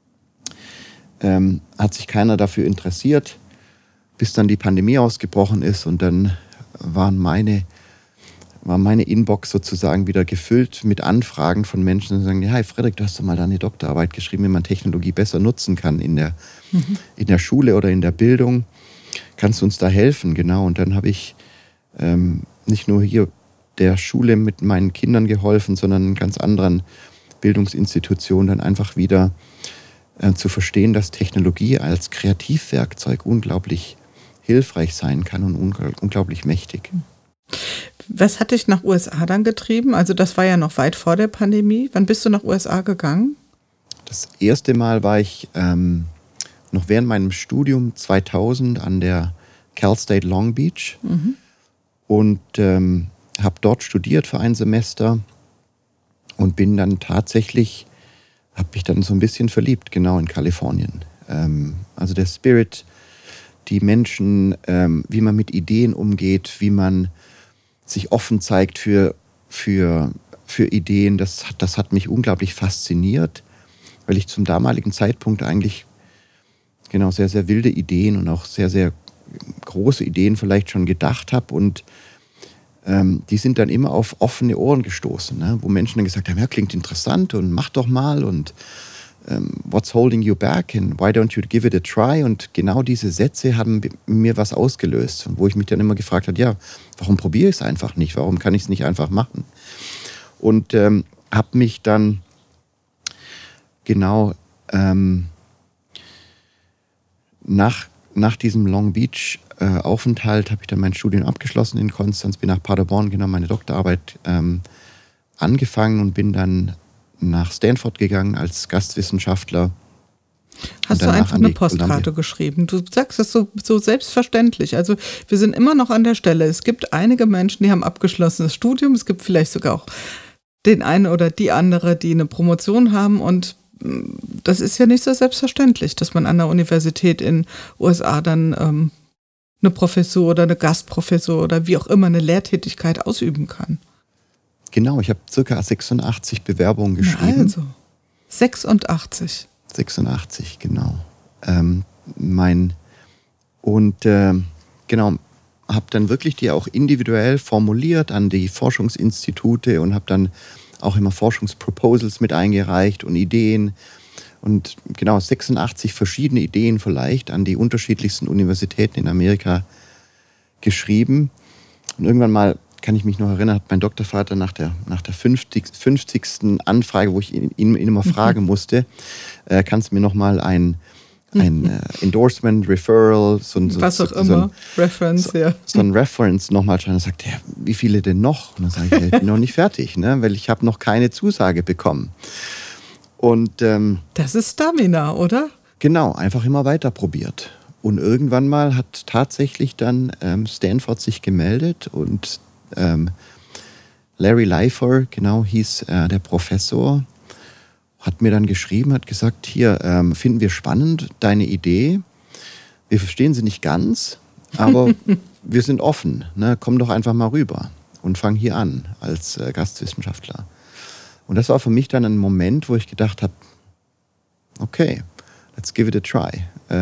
hat sich keiner dafür interessiert, bis dann die Pandemie ausgebrochen ist und dann war meine Inbox sozusagen wieder gefüllt mit Anfragen von Menschen, die sagen, ja, hey Frederik, du hast doch mal deine Doktorarbeit geschrieben, wie man Technologie besser nutzen kann in der Schule oder in der Bildung. Kannst du uns da helfen? Genau. Und dann habe ich nicht nur hier der Schule mit meinen Kindern geholfen, sondern in ganz anderen Bildungsinstitutionen dann einfach wieder zu verstehen, dass Technologie als Kreativwerkzeug unglaublich hilfreich sein kann und unglaublich mächtig. Was hat dich nach USA dann getrieben? Also das war ja noch weit vor der Pandemie. Wann bist du nach USA gegangen? Das erste Mal war ich noch während meinem Studium 2000 an der Cal State Long Beach und habe dort studiert für ein Semester und bin dann tatsächlich, habe mich dann so ein bisschen verliebt, genau in Kalifornien. Also der Spirit, die Menschen, wie man mit Ideen umgeht, wie man sich offen zeigt für Ideen, das hat mich unglaublich fasziniert, weil ich zum damaligen Zeitpunkt eigentlich genau sehr, sehr wilde Ideen und auch sehr, sehr große Ideen vielleicht schon gedacht habe und die sind dann immer auf offene Ohren gestoßen, ne? Wo Menschen dann gesagt haben, ja, klingt interessant und mach doch mal und what's holding you back and why don't you give it a try? Und genau diese Sätze haben mir was ausgelöst, wo ich mich dann immer gefragt habe, ja, warum probiere ich es einfach nicht? Warum kann ich es nicht einfach machen? Und habe mich dann genau nach diesem Long Beach Aufenthalt habe ich dann mein Studium abgeschlossen in Konstanz, bin nach Paderborn, genau meine Doktorarbeit angefangen und bin dann nach Stanford gegangen als Gastwissenschaftler. Hast du einfach eine Postkarte geschrieben? Du sagst das so selbstverständlich. Also wir sind immer noch an der Stelle. Es gibt einige Menschen, die haben abgeschlossenes Studium. Es gibt vielleicht sogar auch den einen oder die andere, die eine Promotion haben. Und das ist ja nicht so selbstverständlich, dass man an der Universität in USA dann eine Professur oder eine Gastprofessur oder wie auch immer eine Lehrtätigkeit ausüben kann. Genau, ich habe ca. 86 Bewerbungen geschrieben. Also, 86. 86, genau. Genau, habe dann wirklich die auch individuell formuliert an die Forschungsinstitute und habe dann auch immer Forschungsproposals mit eingereicht und Ideen und genau 86 verschiedene Ideen vielleicht an die unterschiedlichsten Universitäten in Amerika geschrieben. Und irgendwann mal, kann ich mich noch erinnern, hat mein Doktorvater nach der 50. Anfrage, wo ich ihn immer fragen musste, kannst du mir noch mal ein Endorsement, Referral, so ein Reference nochmal schreiben. Dann sagt er, wie viele denn noch? Und dann sage ich, ich bin noch nicht fertig, ne? Weil ich habe noch keine Zusage bekommen. Und das ist Stamina, oder? Genau, einfach immer weiter probiert. Und irgendwann mal hat tatsächlich dann Stanford sich gemeldet und Larry Leifer, genau hieß der Professor, hat mir dann geschrieben, hat gesagt, hier, finden wir spannend, deine Idee. Wir verstehen sie nicht ganz, aber wir sind offen. Ne? Komm doch einfach mal rüber und fang hier an als Gastwissenschaftler. Und das war für mich dann ein Moment, wo ich gedacht habe, okay, let's give it a try.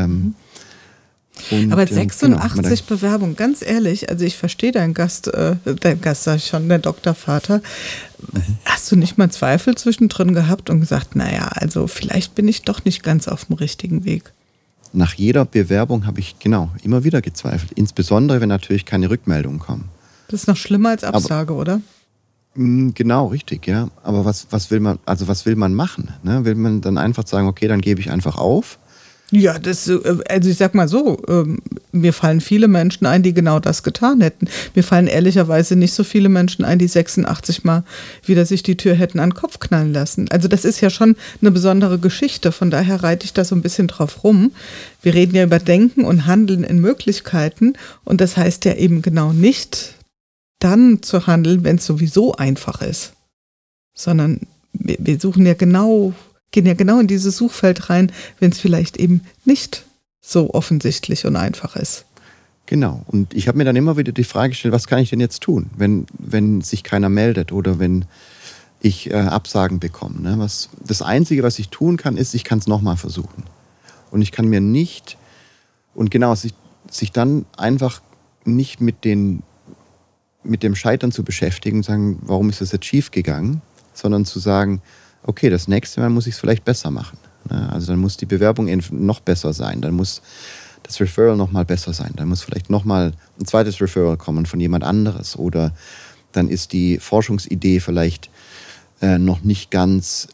Aber 86 Bewerbungen, ganz ehrlich, also ich verstehe deinen Gast sag ich schon, der Doktorvater. Hast du nicht mal Zweifel zwischendrin gehabt und gesagt, naja, also vielleicht bin ich doch nicht ganz auf dem richtigen Weg? Nach jeder Bewerbung habe ich immer wieder gezweifelt. Insbesondere, wenn natürlich keine Rückmeldungen kommen. Das ist noch schlimmer als Absage, oder? Genau, richtig, ja. Aber was will man machen? Ne? Will man dann einfach sagen, okay, dann gebe ich einfach auf? Ja, also ich sag mal so, mir fallen viele Menschen ein, die genau das getan hätten. Mir fallen ehrlicherweise nicht so viele Menschen ein, die 86 Mal wieder sich die Tür hätten an den Kopf knallen lassen. Also das ist ja schon eine besondere Geschichte, von daher reite ich da so ein bisschen drauf rum. Wir reden ja über Denken und Handeln in Möglichkeiten und das heißt ja eben genau nicht dann zu handeln, wenn es sowieso einfach ist, sondern wir suchen ja gehen ja genau in dieses Suchfeld rein, wenn es vielleicht eben nicht so offensichtlich und einfach ist. Genau. Und ich habe mir dann immer wieder die Frage gestellt, was kann ich denn jetzt tun, wenn sich keiner meldet oder wenn ich Absagen bekomme. Ne? Das Einzige, was ich tun kann, ist, ich kann es nochmal versuchen. Und ich kann mir nicht, und genau, sich dann einfach nicht mit dem Scheitern zu beschäftigen und sagen, warum ist das jetzt schief gegangen, sondern zu sagen, okay, das nächste Mal muss ich es vielleicht besser machen. Also dann muss die Bewerbung noch besser sein, dann muss das Referral noch mal besser sein, dann muss vielleicht noch mal ein zweites Referral kommen von jemand anderes oder dann ist die Forschungsidee vielleicht noch nicht ganz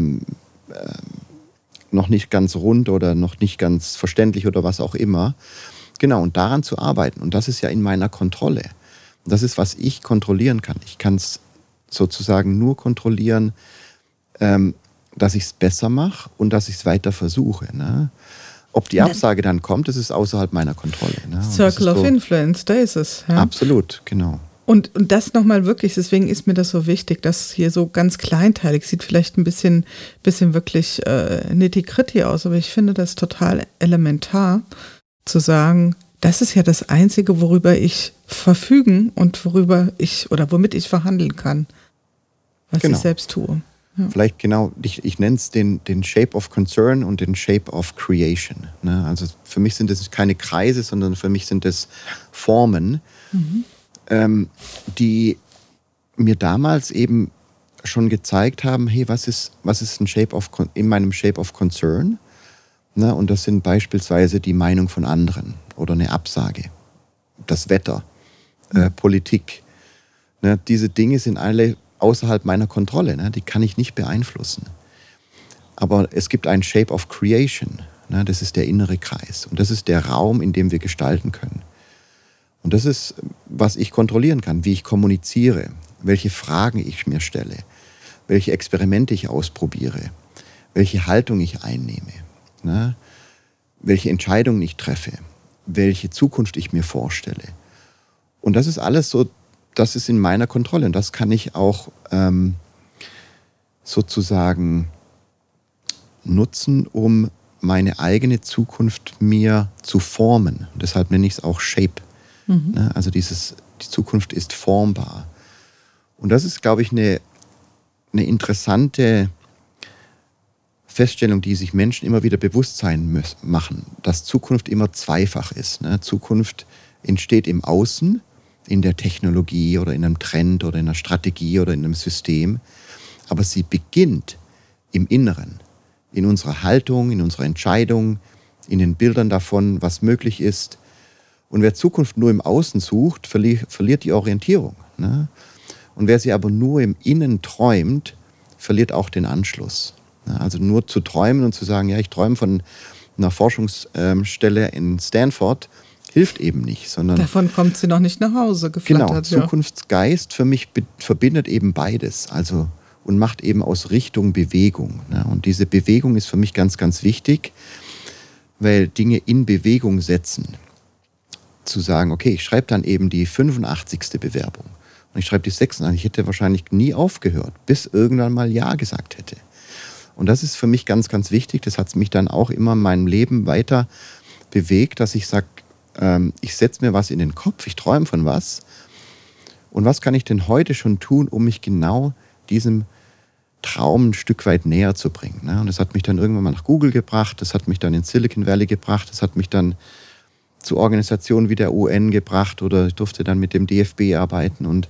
rund oder noch nicht ganz verständlich oder was auch immer. Genau, und daran zu arbeiten. Und das ist ja in meiner Kontrolle. Das ist, was ich kontrollieren kann. Ich kann es sozusagen nur kontrollieren, dass ich es besser mache und dass ich es weiter versuche. Ne? Ob die Absage dann kommt, das ist außerhalb meiner Kontrolle. Ne? Circle of Influence, da ist es. Ja? Absolut, genau. Und das nochmal wirklich, deswegen ist mir das so wichtig, dass hier so ganz kleinteilig, sieht vielleicht ein bisschen wirklich nitty-gritty aus, aber ich finde das total elementar, zu sagen, das ist ja das Einzige, worüber ich verfügen und womit ich verhandeln kann, was ich selbst tue. Ja. Vielleicht genau, ich nenne es den Shape of Concern und den Shape of Creation. Ne? Also für mich sind das keine Kreise, sondern für mich sind das Formen, die mir damals eben schon gezeigt haben, hey, was ist in meinem Shape of Concern? Ne? Und das sind beispielsweise die Meinung von anderen oder eine Absage, das Wetter, Politik. Ne? Diese Dinge sind alle außerhalb meiner Kontrolle, ne? Die kann ich nicht beeinflussen. Aber es gibt einen Shape of Creation, ne? Das ist der innere Kreis und das ist der Raum, in dem wir gestalten können. Und das ist, was ich kontrollieren kann, wie ich kommuniziere, welche Fragen ich mir stelle, welche Experimente ich ausprobiere, welche Haltung ich einnehme, ne? Welche Entscheidungen ich treffe, welche Zukunft ich mir vorstelle. Und das ist alles so, das ist in meiner Kontrolle und das kann ich auch sozusagen nutzen, um meine eigene Zukunft mir zu formen. Und deshalb nenne ich es auch Shape. Ne? Also die Zukunft ist formbar. Und das ist, glaube ich, eine interessante Feststellung, die sich Menschen immer wieder bewusst sein machen, dass Zukunft immer zweifach ist. Ne? Zukunft entsteht im Außen, in der Technologie oder in einem Trend oder in einer Strategie oder in einem System. Aber sie beginnt im Inneren, in unserer Haltung, in unserer Entscheidung, in den Bildern davon, was möglich ist. Und wer Zukunft nur im Außen sucht, verliert die Orientierung. Ne? Und wer sie aber nur im Innen träumt, verliert auch den Anschluss. Also nur zu träumen und zu sagen, ja, ich träume von einer Forschungsstelle in Stanford, hilft eben nicht. Sondern davon kommt sie noch nicht nach Hause geflattert. Genau, Zukunftsgeist für mich verbindet eben beides. Also und macht eben aus Richtung Bewegung. Ne? Und diese Bewegung ist für mich ganz, ganz wichtig, weil Dinge in Bewegung setzen. Zu sagen, okay, ich schreibe dann eben die 85. Bewerbung und ich schreibe die 86. Ich hätte wahrscheinlich nie aufgehört, bis irgendwann mal Ja gesagt hätte. Und das ist für mich ganz, ganz wichtig. Das hat mich dann auch immer in meinem Leben weiter bewegt, dass ich sage, ich setze mir was in den Kopf, ich träume von was. Und was kann ich denn heute schon tun, um mich genau diesem Traum ein Stück weit näher zu bringen? Und das hat mich dann irgendwann mal nach Google gebracht, das hat mich dann in Silicon Valley gebracht, das hat mich dann zu Organisationen wie der UN gebracht oder ich durfte dann mit dem DFB arbeiten und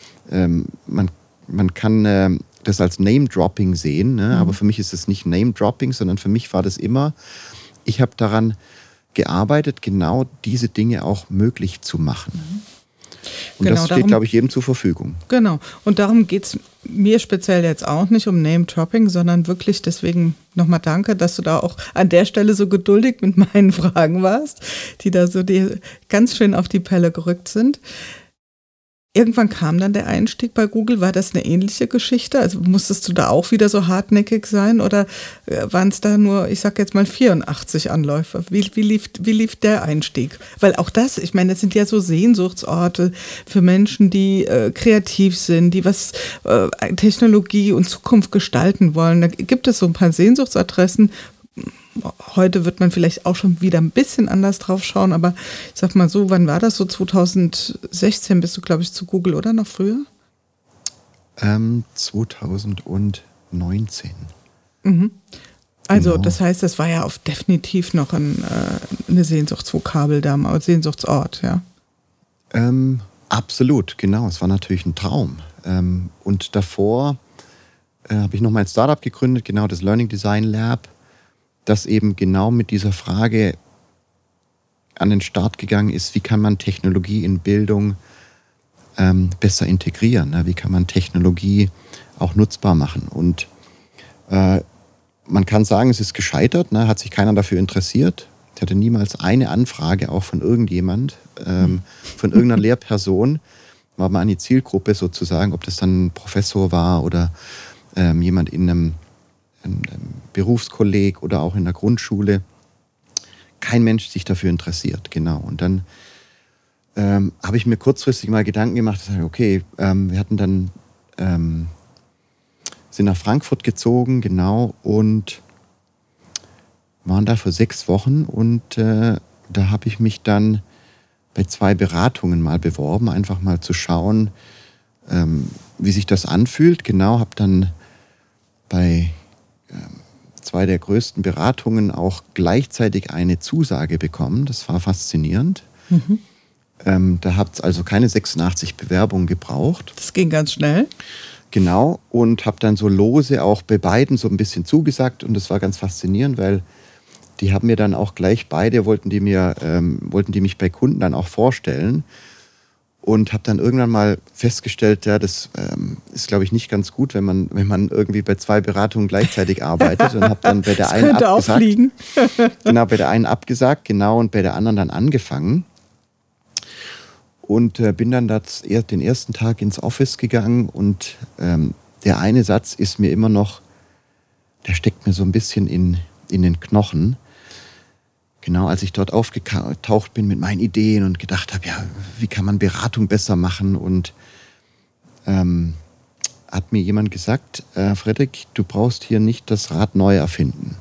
man kann das als Name-Dropping sehen, ne? Aber für mich ist es nicht Name-Dropping, sondern für mich war das immer, ich habe daran gearbeitet, genau diese Dinge auch möglich zu machen. Und genau, das steht, glaube ich, jedem zur Verfügung. Genau. Und darum geht es mir speziell jetzt auch nicht um Name-Dropping, sondern wirklich deswegen nochmal danke, dass du da auch an der Stelle so geduldig mit meinen Fragen warst, die da so dir ganz schön auf die Pelle gerückt sind. Irgendwann kam dann der Einstieg bei Google. War das eine ähnliche Geschichte? Also musstest du da auch wieder so hartnäckig sein oder waren es da nur, ich sag jetzt mal 84 Anläufe? Wie lief der Einstieg? Weil auch das, ich meine, das sind ja so Sehnsuchtsorte für Menschen, die kreativ sind, die was Technologie und Zukunft gestalten wollen. Da gibt es so ein paar Sehnsuchtsadressen. Heute wird man vielleicht auch schon wieder ein bisschen anders drauf schauen, aber ich sag mal so, wann war das? So 2016 bist du, glaube ich, zu Google, oder noch früher? 2019. Mhm. Also Genau. Das heißt, das war ja definitiv noch eine Sehnsuchtsvokabel damals, Sehnsuchtsort, ja? Absolut, genau. Es war natürlich ein Traum. Und davor habe ich noch mein Startup gegründet, genau das Learning Design Lab, das eben genau mit dieser Frage an den Start gegangen ist, wie kann man Technologie in Bildung besser integrieren, ne? Wie kann man Technologie auch nutzbar machen. Und man kann sagen, es ist gescheitert, ne? Hat sich keiner dafür interessiert. Ich hatte niemals eine Anfrage auch von irgendjemand, von irgendeiner Lehrperson, war mal an die Zielgruppe sozusagen, ob das dann ein Professor war oder jemand in einem Berufskolleg oder auch in der Grundschule. Kein Mensch sich dafür interessiert, genau. Und dann habe ich mir kurzfristig mal Gedanken gemacht, okay, wir hatten dann, sind nach Frankfurt gezogen, genau, und waren da für 6 Wochen und da habe ich mich dann bei 2 Beratungen mal beworben, einfach mal zu schauen, wie sich das anfühlt. Genau, habe dann bei 2 der größten Beratungen auch gleichzeitig eine Zusage bekommen. Das war faszinierend. Mhm. Da hat es also keine 86 Bewerbungen gebraucht. Das ging ganz schnell. Genau, und habe dann so lose auch bei beiden so ein bisschen zugesagt und das war ganz faszinierend, weil die haben mir dann auch gleich beide, wollten die mich bei Kunden dann auch vorstellen. Und habe dann irgendwann mal festgestellt, ja, das ist, glaube ich, nicht ganz gut, wenn man irgendwie bei 2 Beratungen gleichzeitig arbeitet. Und habe dann bei der einen abgesagt. Genau, bei der einen abgesagt, genau, und bei der anderen dann angefangen. Und bin dann den ersten Tag ins Office gegangen und der eine Satz ist mir immer noch, der steckt mir so ein bisschen in den Knochen. Genau, als ich dort aufgetaucht bin mit meinen Ideen und gedacht habe, ja, wie kann man Beratung besser machen? Und hat mir jemand gesagt, Frederik, du brauchst hier nicht das Rad neu erfinden.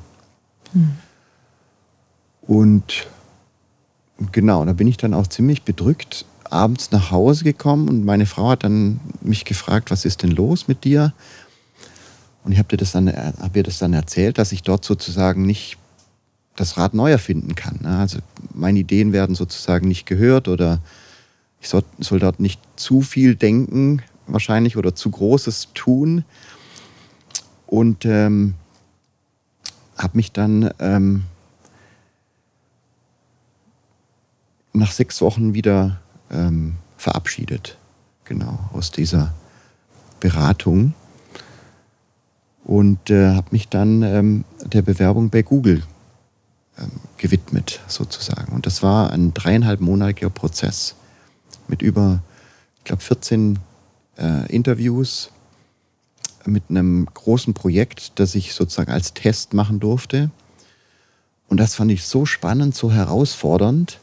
Und genau, da bin ich dann auch ziemlich bedrückt abends nach Hause gekommen und meine Frau hat dann mich gefragt, was ist denn los mit dir? Und ich habe ihr das dann erzählt, dass ich dort sozusagen nicht das Rad neu erfinden kann. Also meine Ideen werden sozusagen nicht gehört oder ich soll dort nicht zu viel denken wahrscheinlich oder zu Großes tun. Und habe habe mich dann nach 6 Wochen wieder verabschiedet, genau, aus dieser Beratung und habe mich dann der Bewerbung bei Google gewidmet, sozusagen. Und das war ein 3,5-monatiger Prozess mit über, ich glaube, 14 Interviews, mit einem großen Projekt, das ich sozusagen als Test machen durfte. Und das fand ich so spannend, so herausfordernd.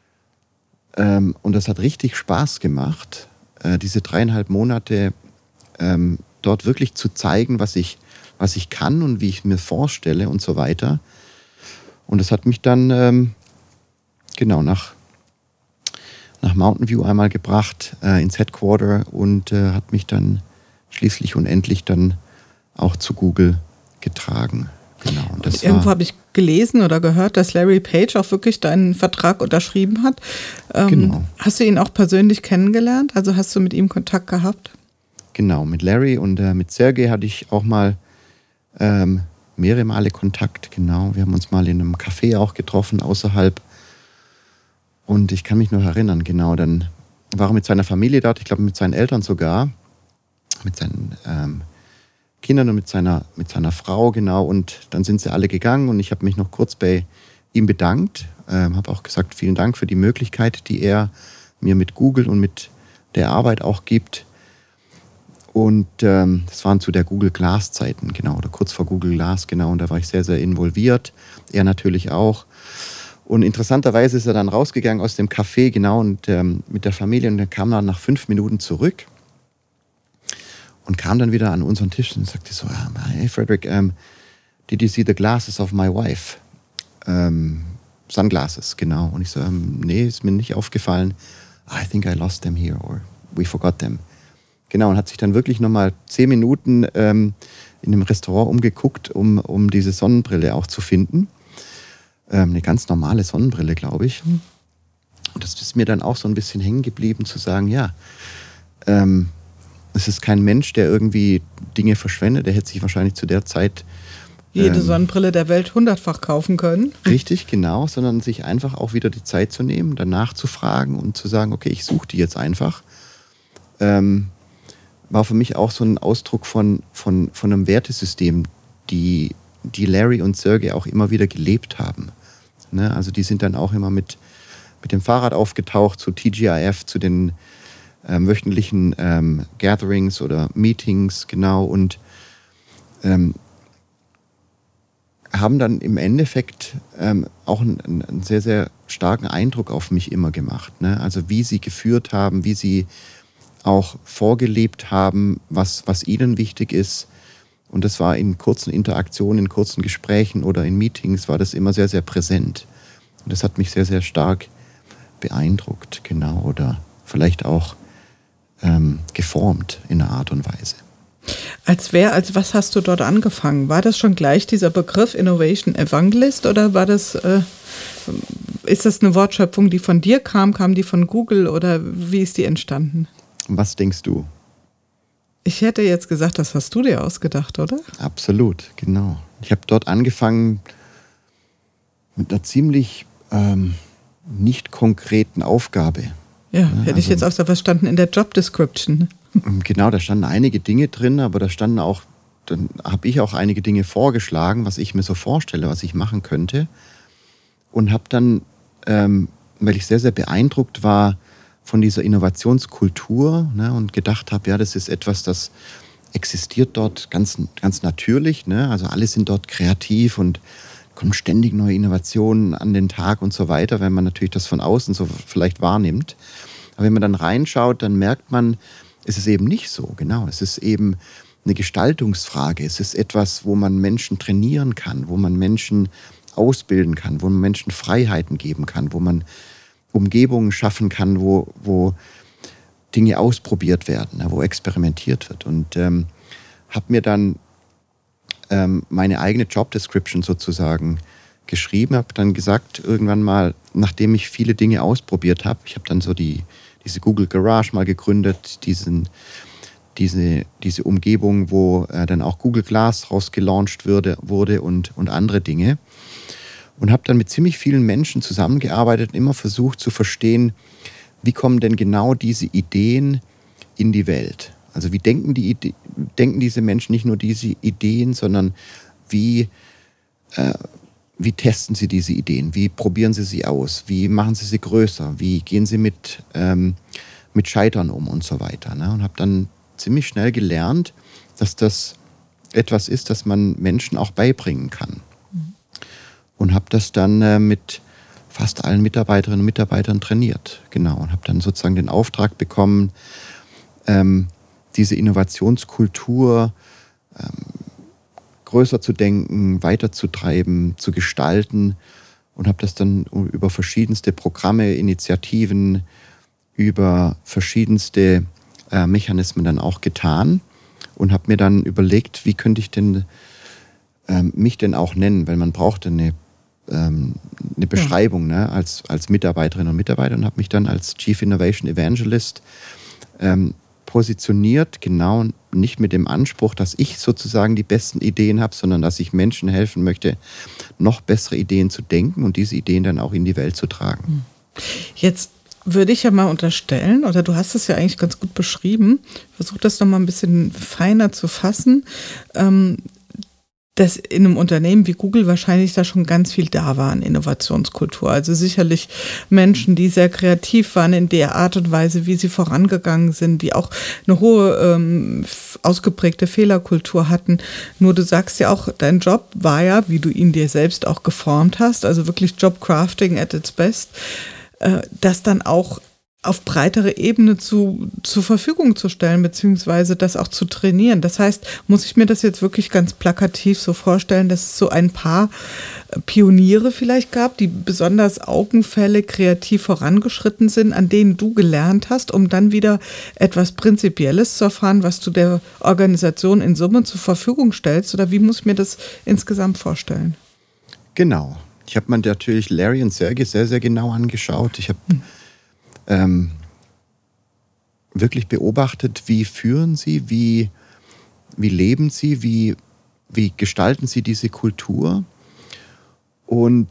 Und das hat richtig Spaß gemacht, diese 3,5 Monate dort wirklich zu zeigen, was ich kann und wie ich mir vorstelle und so weiter. Und das hat mich dann nach Mountain View einmal gebracht, ins Headquarter und hat mich dann schließlich und endlich dann auch zu Google getragen. Genau. Und das irgendwo habe ich gelesen oder gehört, dass Larry Page auch wirklich deinen Vertrag unterschrieben hat. Genau. Hast du ihn auch persönlich kennengelernt? Also hast du mit ihm Kontakt gehabt? Genau, mit Larry und mit Sergey hatte ich auch mal mehrere Male Kontakt. Genau, wir haben uns mal in einem Café auch getroffen außerhalb. Und ich kann mich noch erinnern, genau, dann war er mit seiner Familie dort, ich glaube mit seinen Eltern sogar, mit seinen Kindern und mit seiner Frau, genau. Und dann sind sie alle gegangen und ich habe mich noch kurz bei ihm bedankt. Habe auch gesagt, vielen Dank für die Möglichkeit, die er mir mit Google und mit der Arbeit auch gibt. Und das waren zu der Google Glass-Zeiten, genau, oder kurz vor Google Glass, genau. Und da war ich sehr, sehr involviert. Er natürlich auch. Und interessanterweise ist er dann rausgegangen aus dem Café, genau, und mit der Familie. Und er kam dann nach 5 Minuten zurück und kam dann wieder an unseren Tisch und sagte so, hey Frederick, did you see the glasses of my wife? Sunglasses, genau. Und ich so, nee, ist mir nicht aufgefallen. I think I lost them here or we forgot them. Genau, und hat sich dann wirklich nochmal 10 Minuten in dem Restaurant umgeguckt, um diese Sonnenbrille auch zu finden. Eine ganz normale Sonnenbrille, glaube ich. Und das ist mir dann auch so ein bisschen hängen geblieben, zu sagen, ja, es ist kein Mensch, der irgendwie Dinge verschwendet. Der hätte sich wahrscheinlich zu der Zeit jede Sonnenbrille der Welt 100-fach kaufen können. Richtig, genau, sondern sich einfach auch wieder die Zeit zu nehmen, danach zu fragen und zu sagen, okay, ich suche die jetzt einfach. War für mich auch so ein Ausdruck von einem Wertesystem, die Larry und Sergey auch immer wieder gelebt haben. Ne? Also die sind dann auch immer mit dem Fahrrad aufgetaucht zu TGIF, zu den wöchentlichen Gatherings oder Meetings, genau, und haben dann im Endeffekt auch einen sehr, sehr starken Eindruck auf mich immer gemacht. Ne? Also wie sie geführt haben, wie sie auch vorgelebt haben, was ihnen wichtig ist. Und das war in kurzen Interaktionen, in kurzen Gesprächen oder in Meetings war das immer sehr, sehr präsent. Und das hat mich sehr, sehr stark beeindruckt, genau, oder vielleicht auch geformt in einer Art und Weise. Als was hast du dort angefangen? War das schon gleich dieser Begriff Innovation Evangelist oder war das, ist das eine Wortschöpfung, die von dir kam die von Google oder wie ist die entstanden? Was denkst du? Ich hätte jetzt gesagt, das hast du dir ausgedacht, oder? Absolut, genau. Ich habe dort angefangen mit einer ziemlich nicht konkreten Aufgabe. Ja, hätte ich jetzt auch so verstanden in der Job Description. Genau, da standen einige Dinge drin, aber dann habe ich auch einige Dinge vorgeschlagen, was ich mir so vorstelle, was ich machen könnte. Und habe dann, weil ich sehr, sehr beeindruckt war von dieser Innovationskultur, ne, und gedacht habe, ja, das ist etwas, das existiert dort ganz, ganz natürlich. Ne? Also alle sind dort kreativ und kommen ständig neue Innovationen an den Tag und so weiter, wenn man natürlich das von außen so vielleicht wahrnimmt. Aber wenn man dann reinschaut, dann merkt man, es ist eben nicht so, genau. Es ist eben eine Gestaltungsfrage. Es ist etwas, wo man Menschen trainieren kann, wo man Menschen ausbilden kann, wo man Menschen Freiheiten geben kann, wo man Umgebungen schaffen kann, wo Dinge ausprobiert werden, wo experimentiert wird. Und habe mir dann meine eigene Job Description sozusagen geschrieben, habe dann gesagt, irgendwann mal, nachdem ich viele Dinge ausprobiert habe, ich habe dann so diese Google Garage mal gegründet, diese Umgebung, wo dann auch Google Glass rausgelauncht wurde und andere Dinge. Und habe dann mit ziemlich vielen Menschen zusammengearbeitet und immer versucht zu verstehen, wie kommen denn genau diese Ideen in die Welt? Also wie denken diese Menschen nicht nur diese Ideen, sondern wie testen sie diese Ideen? Wie probieren sie sie aus? Wie machen sie größer? Wie gehen sie mit Scheitern um und so weiter? Ne? Und habe dann ziemlich schnell gelernt, dass das etwas ist, das man Menschen auch beibringen kann. Und habe das dann mit fast allen Mitarbeiterinnen und Mitarbeitern trainiert. Genau. Und habe dann sozusagen den Auftrag bekommen, diese Innovationskultur größer zu denken, weiterzutreiben, zu gestalten. Und habe das dann über verschiedenste Programme, Initiativen, über verschiedenste Mechanismen dann auch getan. Und habe mir dann überlegt, wie könnte ich denn mich denn auch nennen, weil man brauchte eine Beschreibung, ne, als Mitarbeiterin und Mitarbeiter, und habe mich dann als Chief Innovation Evangelist positioniert, genau nicht mit dem Anspruch, dass ich sozusagen die besten Ideen habe, sondern dass ich Menschen helfen möchte, noch bessere Ideen zu denken und diese Ideen dann auch in die Welt zu tragen. Jetzt würde ich ja mal unterstellen, oder du hast es ja eigentlich ganz gut beschrieben, versuch das noch mal ein bisschen feiner zu fassen, dass in einem Unternehmen wie Google wahrscheinlich da schon ganz viel da war an Innovationskultur. Also sicherlich Menschen, die sehr kreativ waren in der Art und Weise, wie sie vorangegangen sind, die auch eine hohe, ausgeprägte Fehlerkultur hatten. Nur du sagst ja auch, dein Job war ja, wie du ihn dir selbst auch geformt hast, also wirklich Jobcrafting at its best, das dann auch auf breitere Ebene zur Verfügung zu stellen, beziehungsweise das auch zu trainieren. Das heißt, muss ich mir das jetzt wirklich ganz plakativ so vorstellen, dass es so ein paar Pioniere vielleicht gab, die besonders augenfällig kreativ vorangeschritten sind, an denen du gelernt hast, um dann wieder etwas Prinzipielles zu erfahren, was du der Organisation in Summe zur Verfügung stellst? Oder wie muss ich mir das insgesamt vorstellen? Genau. Ich habe mir natürlich Larry und Sergey sehr, sehr genau angeschaut. Ich habe wirklich beobachtet, wie führen sie, wie leben sie, wie gestalten sie diese Kultur. Und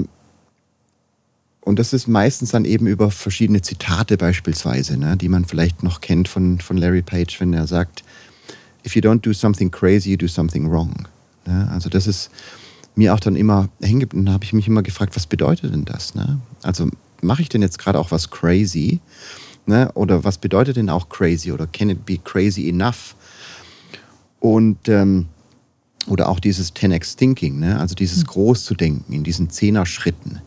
das ist meistens dann eben über verschiedene Zitate beispielsweise, ne, die man vielleicht noch kennt von Larry Page, wenn er sagt, if you don't do something crazy, you do something wrong. Ne? Also das ist mir auch dann immer hängen geblieben. Da habe ich mich immer gefragt, was bedeutet denn das? Ne? Also mache ich denn jetzt gerade auch was crazy? Ne? Oder was bedeutet denn auch crazy? Oder can it be crazy enough? Und oder auch dieses 10x Thinking, ne? Also dieses Großzudenken in diesen 10er-Schritten.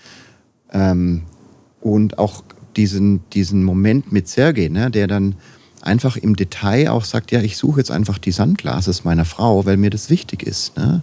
Und auch diesen Moment mit Sergey, ne? Der dann einfach im Detail auch sagt, ja, ich suche jetzt einfach die Sunglasses meiner Frau, weil mir das wichtig ist. Ne?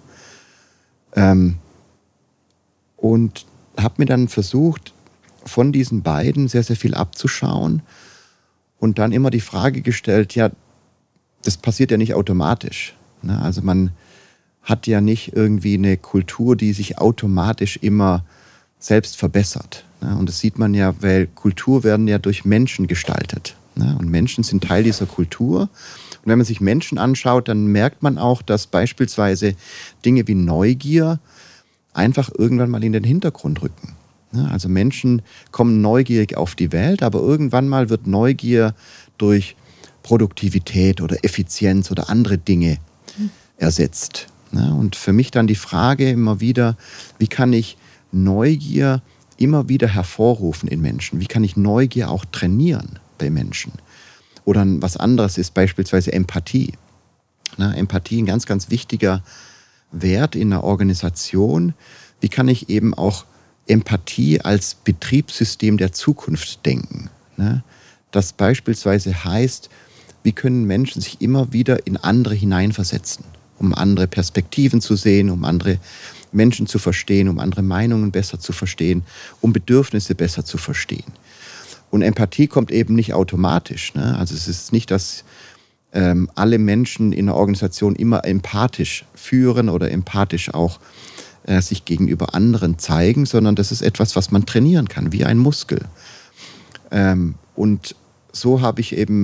Und habe mir dann versucht, von diesen beiden sehr, sehr viel abzuschauen und dann immer die Frage gestellt, ja, das passiert ja nicht automatisch. Ne? Also man hat ja nicht irgendwie eine Kultur, die sich automatisch immer selbst verbessert. Ne? Und das sieht man ja, weil Kultur werden ja durch Menschen gestaltet. Ne? Und Menschen sind Teil dieser Kultur. Und wenn man sich Menschen anschaut, dann merkt man auch, dass beispielsweise Dinge wie Neugier einfach irgendwann mal in den Hintergrund rücken. Also Menschen kommen neugierig auf die Welt, aber irgendwann mal wird Neugier durch Produktivität oder Effizienz oder andere Dinge ersetzt. Und für mich dann die Frage immer wieder, wie kann ich Neugier immer wieder hervorrufen in Menschen? Wie kann ich Neugier auch trainieren bei Menschen? Oder was anderes ist beispielsweise Empathie. Empathie, ein ganz, ganz wichtiger Wert in einer Organisation. Wie kann ich eben auch Empathie als Betriebssystem der Zukunft denken? Das beispielsweise heißt, wie können Menschen sich immer wieder in andere hineinversetzen, um andere Perspektiven zu sehen, um andere Menschen zu verstehen, um andere Meinungen besser zu verstehen, um Bedürfnisse besser zu verstehen. Und Empathie kommt eben nicht automatisch. Also es ist nicht, dass alle Menschen in einer Organisation immer empathisch führen oder empathisch auch sich gegenüber anderen zeigen, sondern das ist etwas, was man trainieren kann, wie ein Muskel. Und so habe ich eben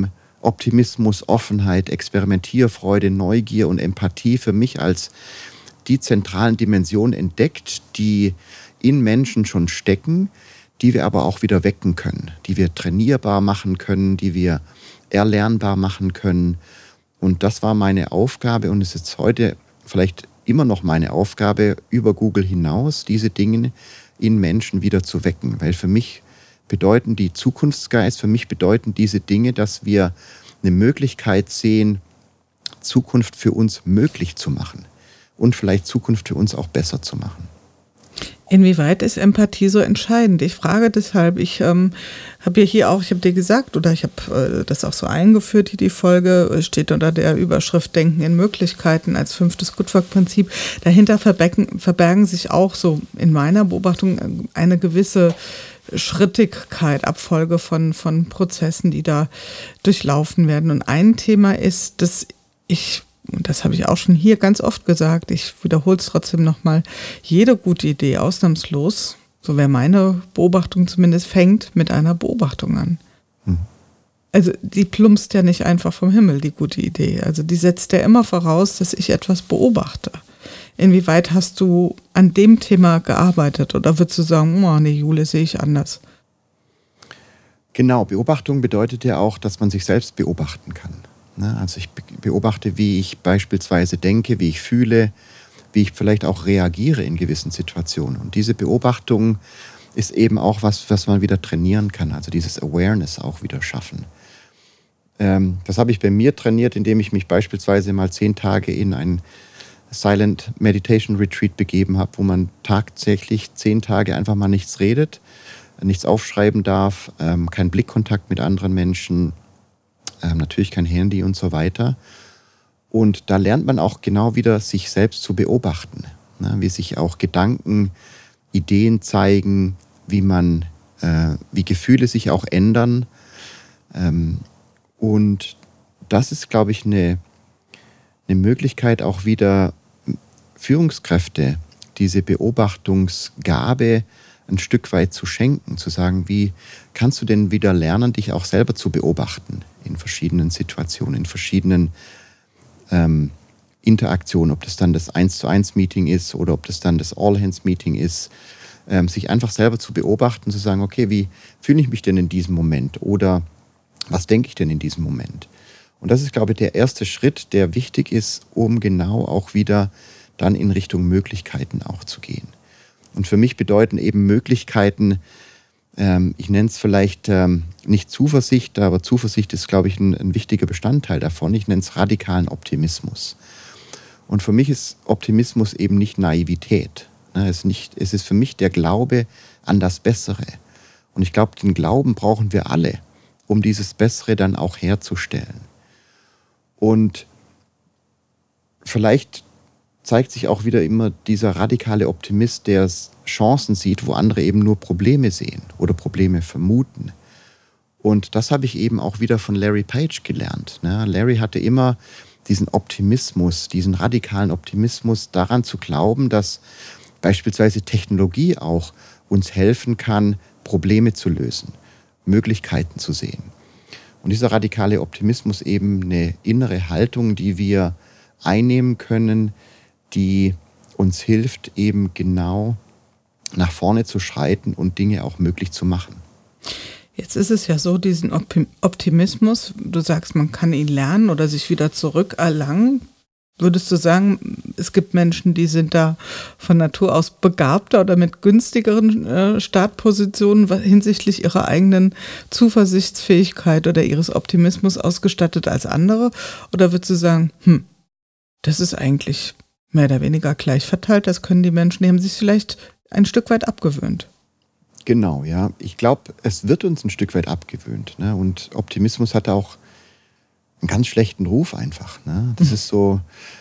Optimismus, Offenheit, Experimentierfreude, Neugier und Empathie für mich als die zentralen Dimensionen entdeckt, die in Menschen schon stecken, die wir aber auch wieder wecken können, die wir trainierbar machen können, die wir erlernbar machen können. Und das war meine Aufgabe und ist jetzt heute vielleicht immer noch meine Aufgabe, über Google hinaus diese Dinge in Menschen wieder zu wecken. Weil für mich bedeuten die Zukunftsgeist, für mich bedeuten diese Dinge, dass wir eine Möglichkeit sehen, Zukunft für uns möglich zu machen und vielleicht Zukunft für uns auch besser zu machen. Inwieweit ist Empathie so entscheidend? Ich frage deshalb, ich habe ja hier auch, ich habe dir gesagt, oder ich habe das auch so eingeführt, die Folge steht unter der Überschrift Denken in Möglichkeiten als 5. Good Work-Prinzip. Dahinter verbergen sich auch so in meiner Beobachtung eine gewisse Schrittigkeit, Abfolge von Prozessen, die da durchlaufen werden. Und ein Thema ist, dass und das habe ich auch schon hier ganz oft gesagt, ich wiederhole es trotzdem nochmal, jede gute Idee ausnahmslos, so wäre meine Beobachtung zumindest, fängt mit einer Beobachtung an. Also die plumpst ja nicht einfach vom Himmel, die gute Idee. Also die setzt ja immer voraus, dass ich etwas beobachte. Inwieweit hast du an dem Thema gearbeitet oder würdest du sagen, oh nee, Jule, sehe ich anders? Genau, Beobachtung bedeutet ja auch, dass man sich selbst beobachten kann. Also ich beobachte, wie ich beispielsweise denke, wie ich fühle, wie ich vielleicht auch reagiere in gewissen Situationen. Und diese Beobachtung ist eben auch was man wieder trainieren kann, also dieses Awareness auch wieder schaffen. Das habe ich bei mir trainiert, indem ich mich beispielsweise mal 10 Tage in ein Silent Meditation Retreat begeben habe, wo man tatsächlich 10 Tage einfach mal nichts redet, nichts aufschreiben darf, keinen Blickkontakt mit anderen Menschen, natürlich kein Handy und so weiter. Und da lernt man auch genau wieder, sich selbst zu beobachten, ne? Wie sich auch Gedanken, Ideen zeigen, wie Gefühle sich auch ändern. Und das ist, glaube ich, eine Möglichkeit, auch wieder Führungskräfte diese Beobachtungsgabe ein Stück weit zu schenken, zu sagen, wie kannst du denn wieder lernen, dich auch selber zu beobachten in verschiedenen Situationen, in verschiedenen Interaktionen, ob das dann das 1:1-Meeting ist oder ob das dann das All-Hands-Meeting ist, sich einfach selber zu beobachten, zu sagen, okay, wie fühle ich mich denn in diesem Moment oder was denke ich denn in diesem Moment? Und das ist, glaube ich, der erste Schritt, der wichtig ist, um genau auch wieder dann in Richtung Möglichkeiten auch zu gehen. Und für mich bedeuten eben Möglichkeiten, ich nenne es vielleicht nicht Zuversicht, aber Zuversicht ist, glaube ich, ein wichtiger Bestandteil davon. Ich nenne es radikalen Optimismus. Und für mich ist Optimismus eben nicht Naivität. Es ist für mich der Glaube an das Bessere. Und ich glaube, den Glauben brauchen wir alle, um dieses Bessere dann auch herzustellen. Und vielleicht zeigt sich auch wieder immer dieser radikale Optimist, der Chancen sieht, wo andere eben nur Probleme sehen oder Probleme vermuten. Und das habe ich eben auch wieder von Larry Page gelernt. Larry hatte immer diesen Optimismus, diesen radikalen Optimismus, daran zu glauben, dass beispielsweise Technologie auch uns helfen kann, Probleme zu lösen, Möglichkeiten zu sehen. Und dieser radikale Optimismus eben eine innere Haltung, die wir einnehmen können, die uns hilft, eben genau nach vorne zu schreiten und Dinge auch möglich zu machen. Jetzt ist es ja so, diesen Optimismus, du sagst, man kann ihn lernen oder sich wieder zurückerlangen. Würdest du sagen, es gibt Menschen, die sind da von Natur aus begabter oder mit günstigeren Startpositionen hinsichtlich ihrer eigenen Zuversichtsfähigkeit oder ihres Optimismus ausgestattet als andere? Oder würdest du sagen, das ist eigentlich mehr oder weniger gleich verteilt, das können die Menschen, die haben sich vielleicht ein Stück weit abgewöhnt? Genau, ja. Ich glaube, es wird uns ein Stück weit abgewöhnt. Ne? Und Optimismus hat auch einen ganz schlechten Ruf einfach. Ne? Das ist so,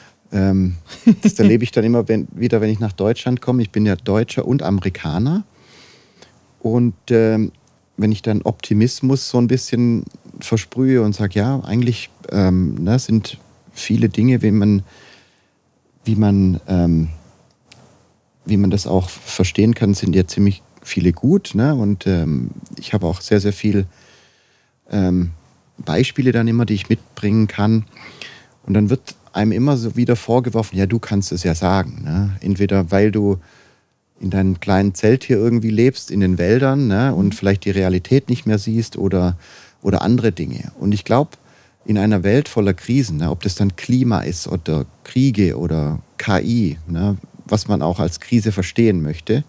das erlebe ich dann immer wieder, wenn ich nach Deutschland komme. Ich bin ja Deutscher und Amerikaner. Und wenn ich dann Optimismus so ein bisschen versprühe und sage, ja, eigentlich sind viele Dinge, wie man das auch verstehen kann, sind ja ziemlich viele gut. Ne? Und ich habe auch sehr, sehr viel Beispiele dann immer, die ich mitbringen kann. Und dann wird einem immer so wieder vorgeworfen, ja, du kannst es ja sagen. Ne? Entweder weil du in deinem kleinen Zelt hier irgendwie lebst, in den Wäldern, ne? Und vielleicht die Realität nicht mehr siehst oder andere Dinge. Und ich glaube, in einer Welt voller Krisen, ne? Ob das dann Klima ist oder Kriege oder KI, ne? Was man auch als Krise verstehen möchte,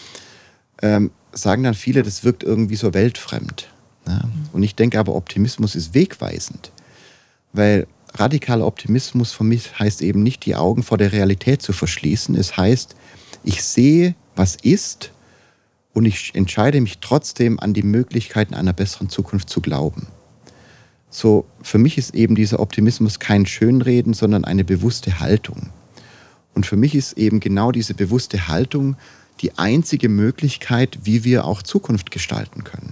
sagen dann viele, das wirkt irgendwie so weltfremd. Ne? Und ich denke aber, Optimismus ist wegweisend, weil radikaler Optimismus für mich heißt eben nicht, die Augen vor der Realität zu verschließen. Es heißt, ich sehe, was ist, und ich entscheide mich trotzdem, an die Möglichkeiten einer besseren Zukunft zu glauben. So, für mich ist eben dieser Optimismus kein Schönreden, sondern eine bewusste Haltung. Und für mich ist eben genau diese bewusste Haltung die einzige Möglichkeit, wie wir auch Zukunft gestalten können.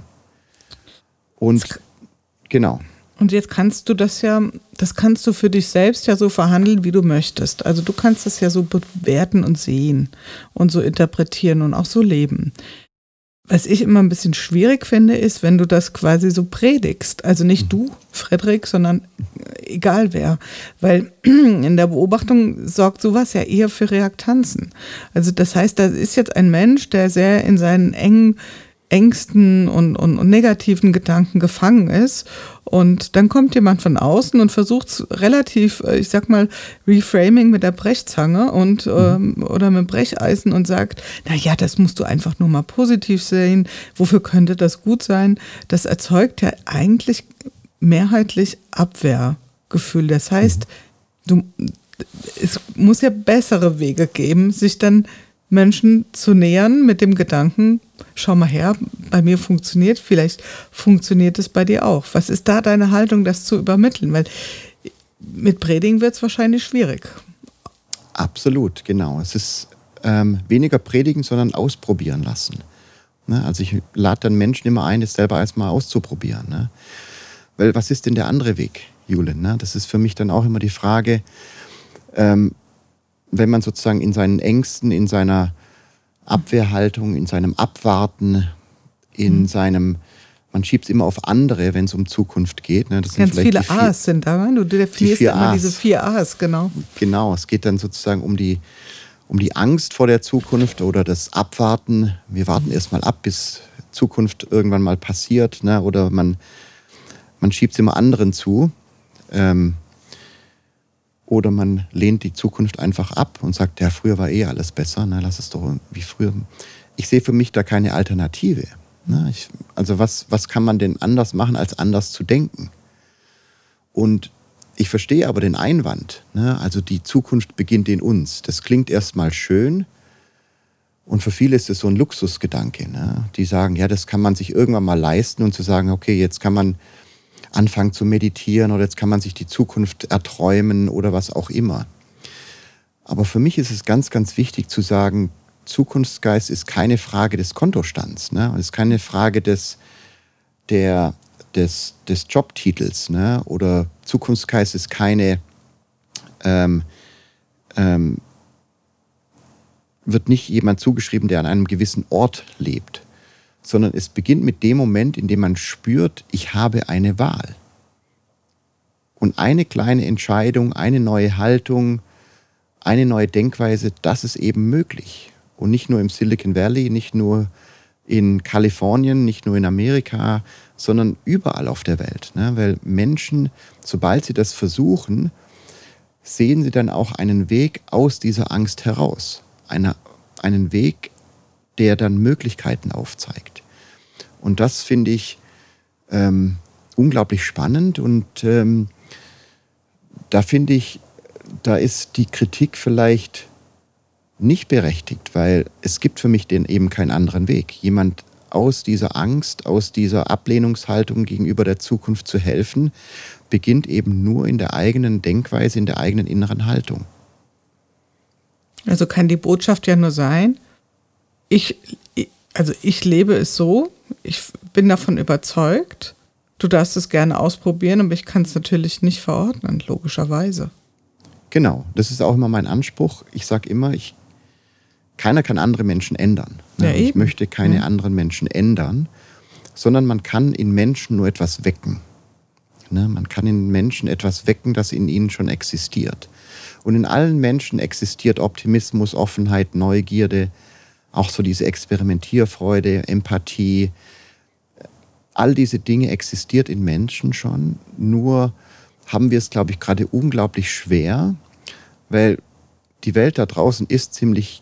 Und genau. Und jetzt kannst du das kannst du für dich selbst ja so verhandeln, wie du möchtest. Also du kannst es ja so bewerten und sehen und so interpretieren und auch so leben. Was ich immer ein bisschen schwierig finde, ist, wenn du das quasi so predigst. Also nicht du, Frederik, sondern egal wer. Weil in der Beobachtung sorgt sowas ja eher für Reaktanzen. Also das heißt, da ist jetzt ein Mensch, der sehr in seinen Ängsten und negativen Gedanken gefangen ist. Und dann kommt jemand von außen und versucht es relativ, ich sag mal, Reframing mit der Brechzange und oder mit Brecheisen und sagt, naja, das musst du einfach nur mal positiv sehen. Wofür könnte das gut sein? Das erzeugt ja eigentlich mehrheitlich Abwehrgefühl. Das heißt, es muss ja bessere Wege geben, sich dann Menschen zu nähern mit dem Gedanken, schau mal her, bei mir funktioniert, vielleicht funktioniert es bei dir auch. Was ist da deine Haltung, das zu übermitteln? Weil mit Predigen wird es wahrscheinlich schwierig. Absolut, genau. Es ist weniger predigen, sondern ausprobieren lassen. Ne? Also ich lade dann Menschen immer ein, das selber erstmal auszuprobieren. Ne? Weil was ist denn der andere Weg, Julen? Ne? Das ist für mich dann auch immer die Frage, wenn man sozusagen in seinen Ängsten, in seiner Abwehrhaltung, in seinem Abwarten, in seinem, man schiebt es immer auf andere, wenn es um Zukunft geht. Ne? Das ganz viele A's sind da, du definierst immer diese 4 A's, genau. Genau, es geht dann sozusagen um die Angst vor der Zukunft oder das Abwarten. Wir warten erstmal ab, bis Zukunft irgendwann mal passiert, ne? Oder man schiebt es immer anderen zu. Oder man lehnt die Zukunft einfach ab und sagt, ja, früher war eh alles besser, ne, lass es doch wie früher. Ich sehe für mich da keine Alternative. Ne? Also was kann man denn anders machen, als anders zu denken? Und ich verstehe aber den Einwand. Ne? Also die Zukunft beginnt in uns. Das klingt erstmal schön und für viele ist es so ein Luxusgedanke. Ne? Die sagen, ja, das kann man sich irgendwann mal leisten und zu sagen, okay, jetzt kann man anfangen zu meditieren oder jetzt kann man sich die Zukunft erträumen oder was auch immer. Aber für mich ist es ganz, ganz wichtig zu sagen, Zukunftsgeist ist keine Frage des Kontostands, ne? Es ist keine Frage des Jobtitels, ne? Oder Zukunftsgeist ist keine, wird nicht jemand zugeschrieben, der an einem gewissen Ort lebt, sondern es beginnt mit dem Moment, in dem man spürt, ich habe eine Wahl. Und eine kleine Entscheidung, eine neue Haltung, eine neue Denkweise, das ist eben möglich. Und nicht nur im Silicon Valley, nicht nur in Kalifornien, nicht nur in Amerika, sondern überall auf der Welt. Ne? Weil Menschen, sobald sie das versuchen, sehen sie dann auch einen Weg aus dieser Angst heraus. Einen Weg, der dann Möglichkeiten aufzeigt. Und das finde ich unglaublich spannend und da finde ich, da ist die Kritik vielleicht nicht berechtigt, weil es gibt für mich eben keinen anderen Weg. Jemand aus dieser Angst, aus dieser Ablehnungshaltung gegenüber der Zukunft zu helfen, beginnt eben nur in der eigenen Denkweise, in der eigenen inneren Haltung. Also kann die Botschaft ja nur sein, ich lebe es so, ich bin davon überzeugt, du darfst es gerne ausprobieren, aber ich kann es natürlich nicht verordnen, logischerweise. Genau, das ist auch immer mein Anspruch. Ich sage immer, keiner kann andere Menschen ändern. Ja, ich möchte keine anderen Menschen ändern, sondern man kann in Menschen nur etwas wecken. Ne? Man kann in Menschen etwas wecken, das in ihnen schon existiert. Und in allen Menschen existiert Optimismus, Offenheit, Neugierde, auch so diese Experimentierfreude, Empathie. All diese Dinge existiert in Menschen schon, nur haben wir es, glaube ich, gerade unglaublich schwer, weil die Welt da draußen ist ziemlich,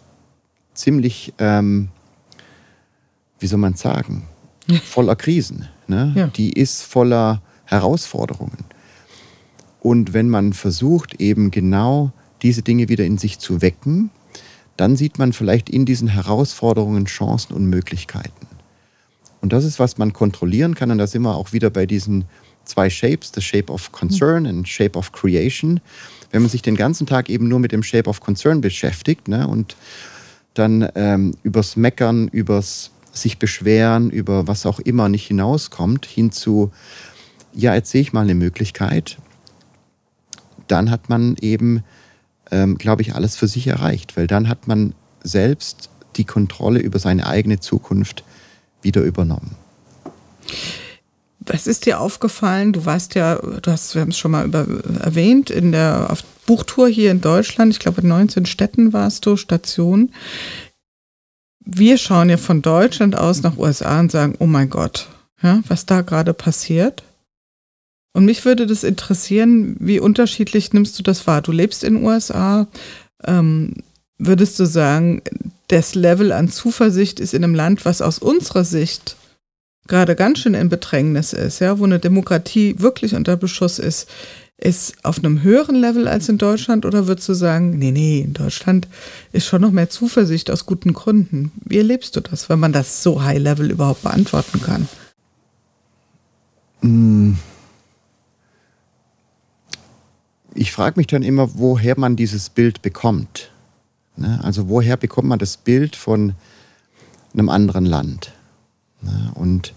wie soll man sagen, voller Krisen. Ne? Ja. Die ist voller Herausforderungen. Und wenn man versucht, eben genau diese Dinge wieder in sich zu wecken, dann sieht man vielleicht in diesen Herausforderungen Chancen und Möglichkeiten. Und das ist, was man kontrollieren kann. Und da sind wir auch wieder bei diesen 2 Shapes, the Shape of Concern and Shape of Creation. Wenn man sich den ganzen Tag eben nur mit dem Shape of Concern beschäftigt, ne, und dann übers Meckern, übers sich beschweren, über was auch immer nicht hinauskommt, hin zu, ja, jetzt sehe ich mal eine Möglichkeit, dann hat man eben, glaube ich, alles für sich erreicht. Weil dann hat man selbst die Kontrolle über seine eigene Zukunft wieder übernommen. Was ist dir aufgefallen? Wir haben es schon mal erwähnt, auf Buchtour hier in Deutschland, ich glaube in 19 Städten warst du, Station. Wir schauen ja von Deutschland aus nach USA und sagen, oh mein Gott, ja, was da gerade passiert. Und mich würde das interessieren, wie unterschiedlich nimmst du das wahr? Du lebst in den USA, würdest du sagen, das Level an Zuversicht ist in einem Land, was aus unserer Sicht gerade ganz schön in Bedrängnis ist, ja, wo eine Demokratie wirklich unter Beschuss ist auf einem höheren Level als in Deutschland, oder würdest du sagen, nee, in Deutschland ist schon noch mehr Zuversicht aus guten Gründen? Wie erlebst du das, wenn man das so high level überhaupt beantworten kann? Ich frage mich dann immer, woher man dieses Bild bekommt. Ne? Also woher bekommt man das Bild von einem anderen Land? Ne? Und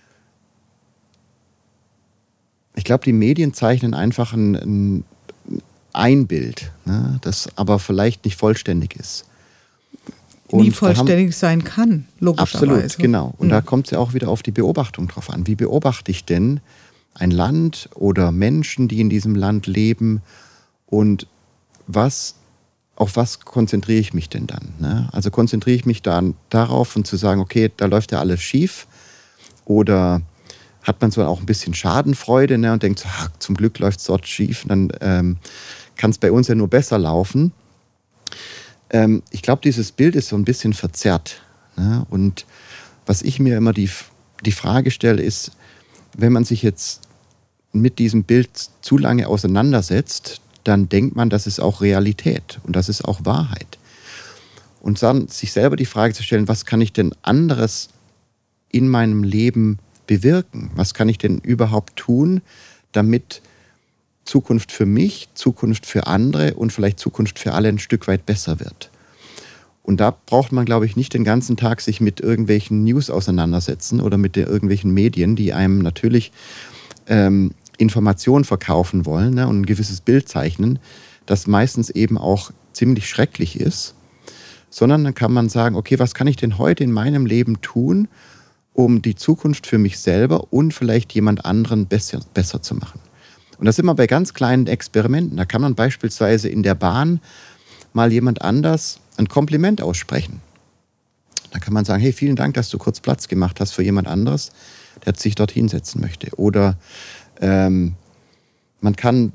ich glaube, die Medien zeichnen einfach ein Bild, ne? Das aber vielleicht nicht vollständig ist. Und nie vollständig sein kann, logischerweise. Absolut, genau. Und da kommt es ja auch wieder auf die Beobachtung drauf an. Wie beobachte ich denn ein Land oder Menschen, die in diesem Land leben, und auf was konzentriere ich mich denn dann? Ne? Also konzentriere ich mich dann darauf und zu sagen, okay, da läuft ja alles schief, oder hat man so auch ein bisschen Schadenfreude, ne, und denkt so, zum Glück läuft es dort schief, dann kann es bei uns ja nur besser laufen. Ich glaube, dieses Bild ist so ein bisschen verzerrt. Ne? Und was ich mir immer die Frage stelle, ist, wenn man sich jetzt mit diesem Bild zu lange auseinandersetzt, dann denkt man, das ist auch Realität und das ist auch Wahrheit. Und dann sich selber die Frage zu stellen, was kann ich denn anderes in meinem Leben bewirken? Was kann ich denn überhaupt tun, damit Zukunft für mich, Zukunft für andere und vielleicht Zukunft für alle ein Stück weit besser wird? Und da braucht man, glaube ich, nicht den ganzen Tag sich mit irgendwelchen News auseinandersetzen oder mit irgendwelchen Medien, die einem natürlich Informationen verkaufen wollen, ne, und ein gewisses Bild zeichnen, das meistens eben auch ziemlich schrecklich ist. Sondern dann kann man sagen, okay, was kann ich denn heute in meinem Leben tun, um die Zukunft für mich selber und vielleicht jemand anderen besser zu machen? Und da sind wir bei ganz kleinen Experimenten. Da kann man beispielsweise in der Bahn mal jemand anders ein Kompliment aussprechen. Da kann man sagen, hey, vielen Dank, dass du kurz Platz gemacht hast für jemand anderes, der sich dort hinsetzen möchte. Oder man kann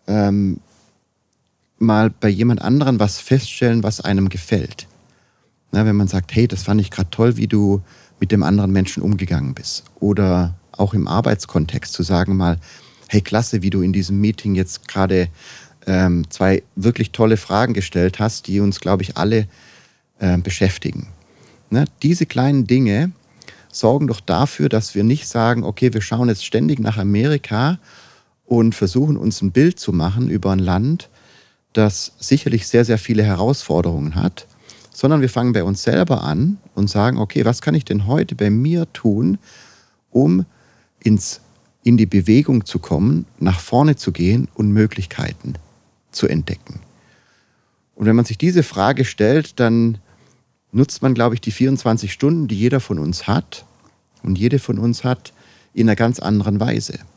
mal bei jemand anderen was feststellen, was einem gefällt. Na, wenn man sagt, hey, das fand ich gerade toll, wie du mit dem anderen Menschen umgegangen bist. Oder auch im Arbeitskontext zu sagen mal, hey, klasse, wie du in diesem Meeting jetzt gerade 2 wirklich tolle Fragen gestellt hast, die uns, glaube ich, alle beschäftigen. Ne? Diese kleinen Dinge sorgen doch dafür, dass wir nicht sagen, okay, wir schauen jetzt ständig nach Amerika und versuchen uns ein Bild zu machen über ein Land, das sicherlich sehr, sehr viele Herausforderungen hat, sondern wir fangen bei uns selber an und sagen, okay, was kann ich denn heute bei mir tun, um in die Bewegung zu kommen, nach vorne zu gehen und Möglichkeiten zu entdecken. Und wenn man sich diese Frage stellt, dann nutzt man, glaube ich, die 24 Stunden, die jeder von uns hat und jede von uns hat, in einer ganz anderen Weise.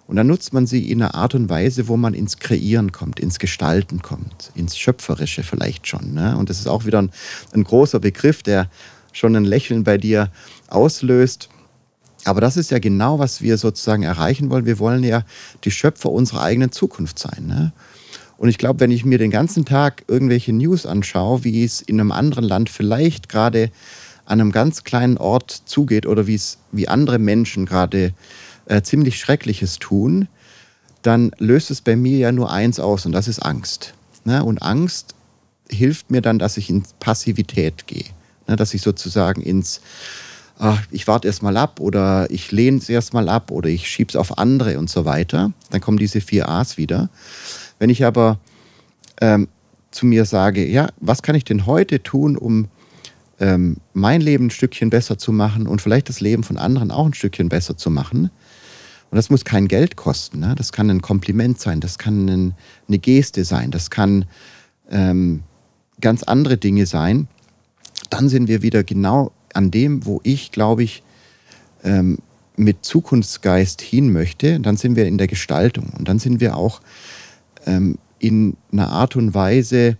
Und dann nutzt man sie in einer Art und Weise, wo man ins Kreieren kommt, ins Gestalten kommt, ins Schöpferische vielleicht schon. Ne? Und das ist auch wieder ein großer Begriff, der schon ein Lächeln bei dir auslöst. Aber das ist ja genau, was wir sozusagen erreichen wollen. Wir wollen ja die Schöpfer unserer eigenen Zukunft sein. Ne? Und ich glaube, wenn ich mir den ganzen Tag irgendwelche News anschaue, wie es in einem anderen Land vielleicht gerade an einem ganz kleinen Ort zugeht oder wie andere Menschen gerade ziemlich Schreckliches tun, dann löst es bei mir ja nur eins aus und das ist Angst. Ne? Und Angst hilft mir dann, dass ich in Passivität gehe. Ne? Dass ich sozusagen ich warte erst mal ab oder ich lehne es erst mal ab oder ich schiebe es auf andere und so weiter. Dann kommen diese 4 A's wieder. Wenn ich aber zu mir sage, ja, was kann ich denn heute tun, um mein Leben ein Stückchen besser zu machen und vielleicht das Leben von anderen auch ein Stückchen besser zu machen. Und das muss kein Geld kosten. Ne? Das kann ein Kompliment sein, das kann eine Geste sein, das kann ganz andere Dinge sein. Dann sind wir wieder genau an dem, wo ich, glaube ich, mit Zukunftsgeist hin möchte. Dann sind wir in der Gestaltung und dann sind wir auch in einer Art und Weise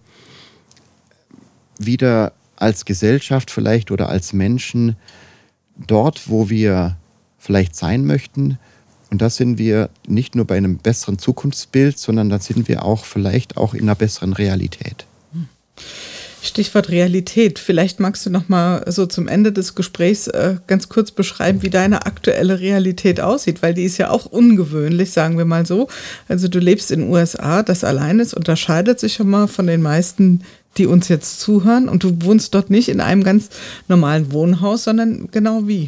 wieder als Gesellschaft vielleicht oder als Menschen dort, wo wir vielleicht sein möchten. Und da sind wir nicht nur bei einem besseren Zukunftsbild, sondern da sind wir auch vielleicht auch in einer besseren Realität. Stichwort Realität. Vielleicht magst du noch mal so zum Ende des Gesprächs ganz kurz beschreiben, wie deine aktuelle Realität aussieht, weil die ist ja auch ungewöhnlich, sagen wir mal so. Also du lebst in den USA, das allein ist, unterscheidet sich schon mal von den meisten, die uns jetzt zuhören. Und du wohnst dort nicht in einem ganz normalen Wohnhaus, sondern genau wie?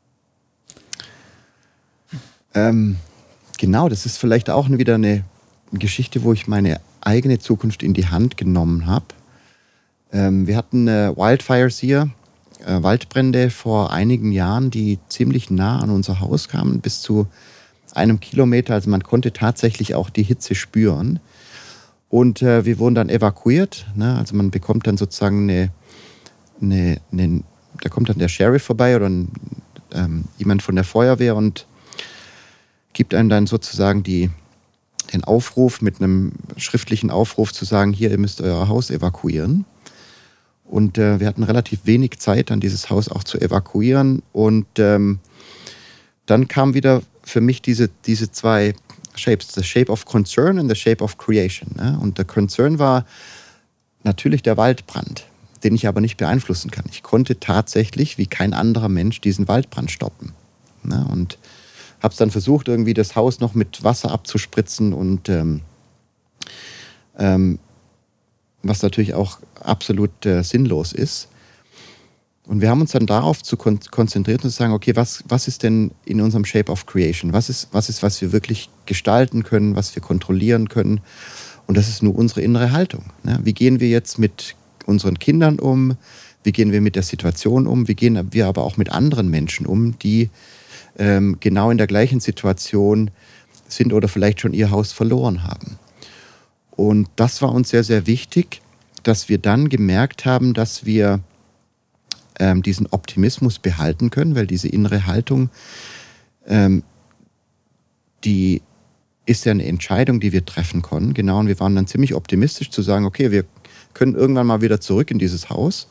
Genau, das ist vielleicht auch wieder eine Geschichte, wo ich meine eigene Zukunft in die Hand genommen habe. Wir hatten Wildfires hier, Waldbrände vor einigen Jahren, die ziemlich nah an unser Haus kamen, bis zu 1 Kilometer. Also man konnte tatsächlich auch die Hitze spüren. Und wir wurden dann evakuiert. Ne? Also man bekommt dann sozusagen da kommt dann der Sheriff vorbei oder jemand von der Feuerwehr und gibt einem dann sozusagen den Aufruf mit einem schriftlichen Aufruf zu sagen, hier, ihr müsst euer Haus evakuieren. Und wir hatten relativ wenig Zeit, dann dieses Haus auch zu evakuieren. Und dann kam wieder für mich diese 2 Shapes, the shape of concern and the shape of creation. Ne? Und der Concern war natürlich der Waldbrand, den ich aber nicht beeinflussen kann. Ich konnte tatsächlich, wie kein anderer Mensch, diesen Waldbrand stoppen. Ne? Und habe es dann versucht, irgendwie das Haus noch mit Wasser abzuspritzen und was natürlich auch absolut sinnlos ist. Und wir haben uns dann darauf konzentriert und zu sagen, okay, was ist denn in unserem Shape of Creation? Was wir wirklich gestalten können, was wir kontrollieren können? Und das ist nur unsere innere Haltung. Ne? Wie gehen wir jetzt mit unseren Kindern um? Wie gehen wir mit der Situation um? Wie gehen wir aber auch mit anderen Menschen um, die genau in der gleichen Situation sind oder vielleicht schon ihr Haus verloren haben. Und das war uns sehr, sehr wichtig, dass wir dann gemerkt haben, dass wir diesen Optimismus behalten können, weil diese innere Haltung, die ist ja eine Entscheidung, die wir treffen können. Genau, und wir waren dann ziemlich optimistisch zu sagen, okay, wir können irgendwann mal wieder zurück in dieses Haus.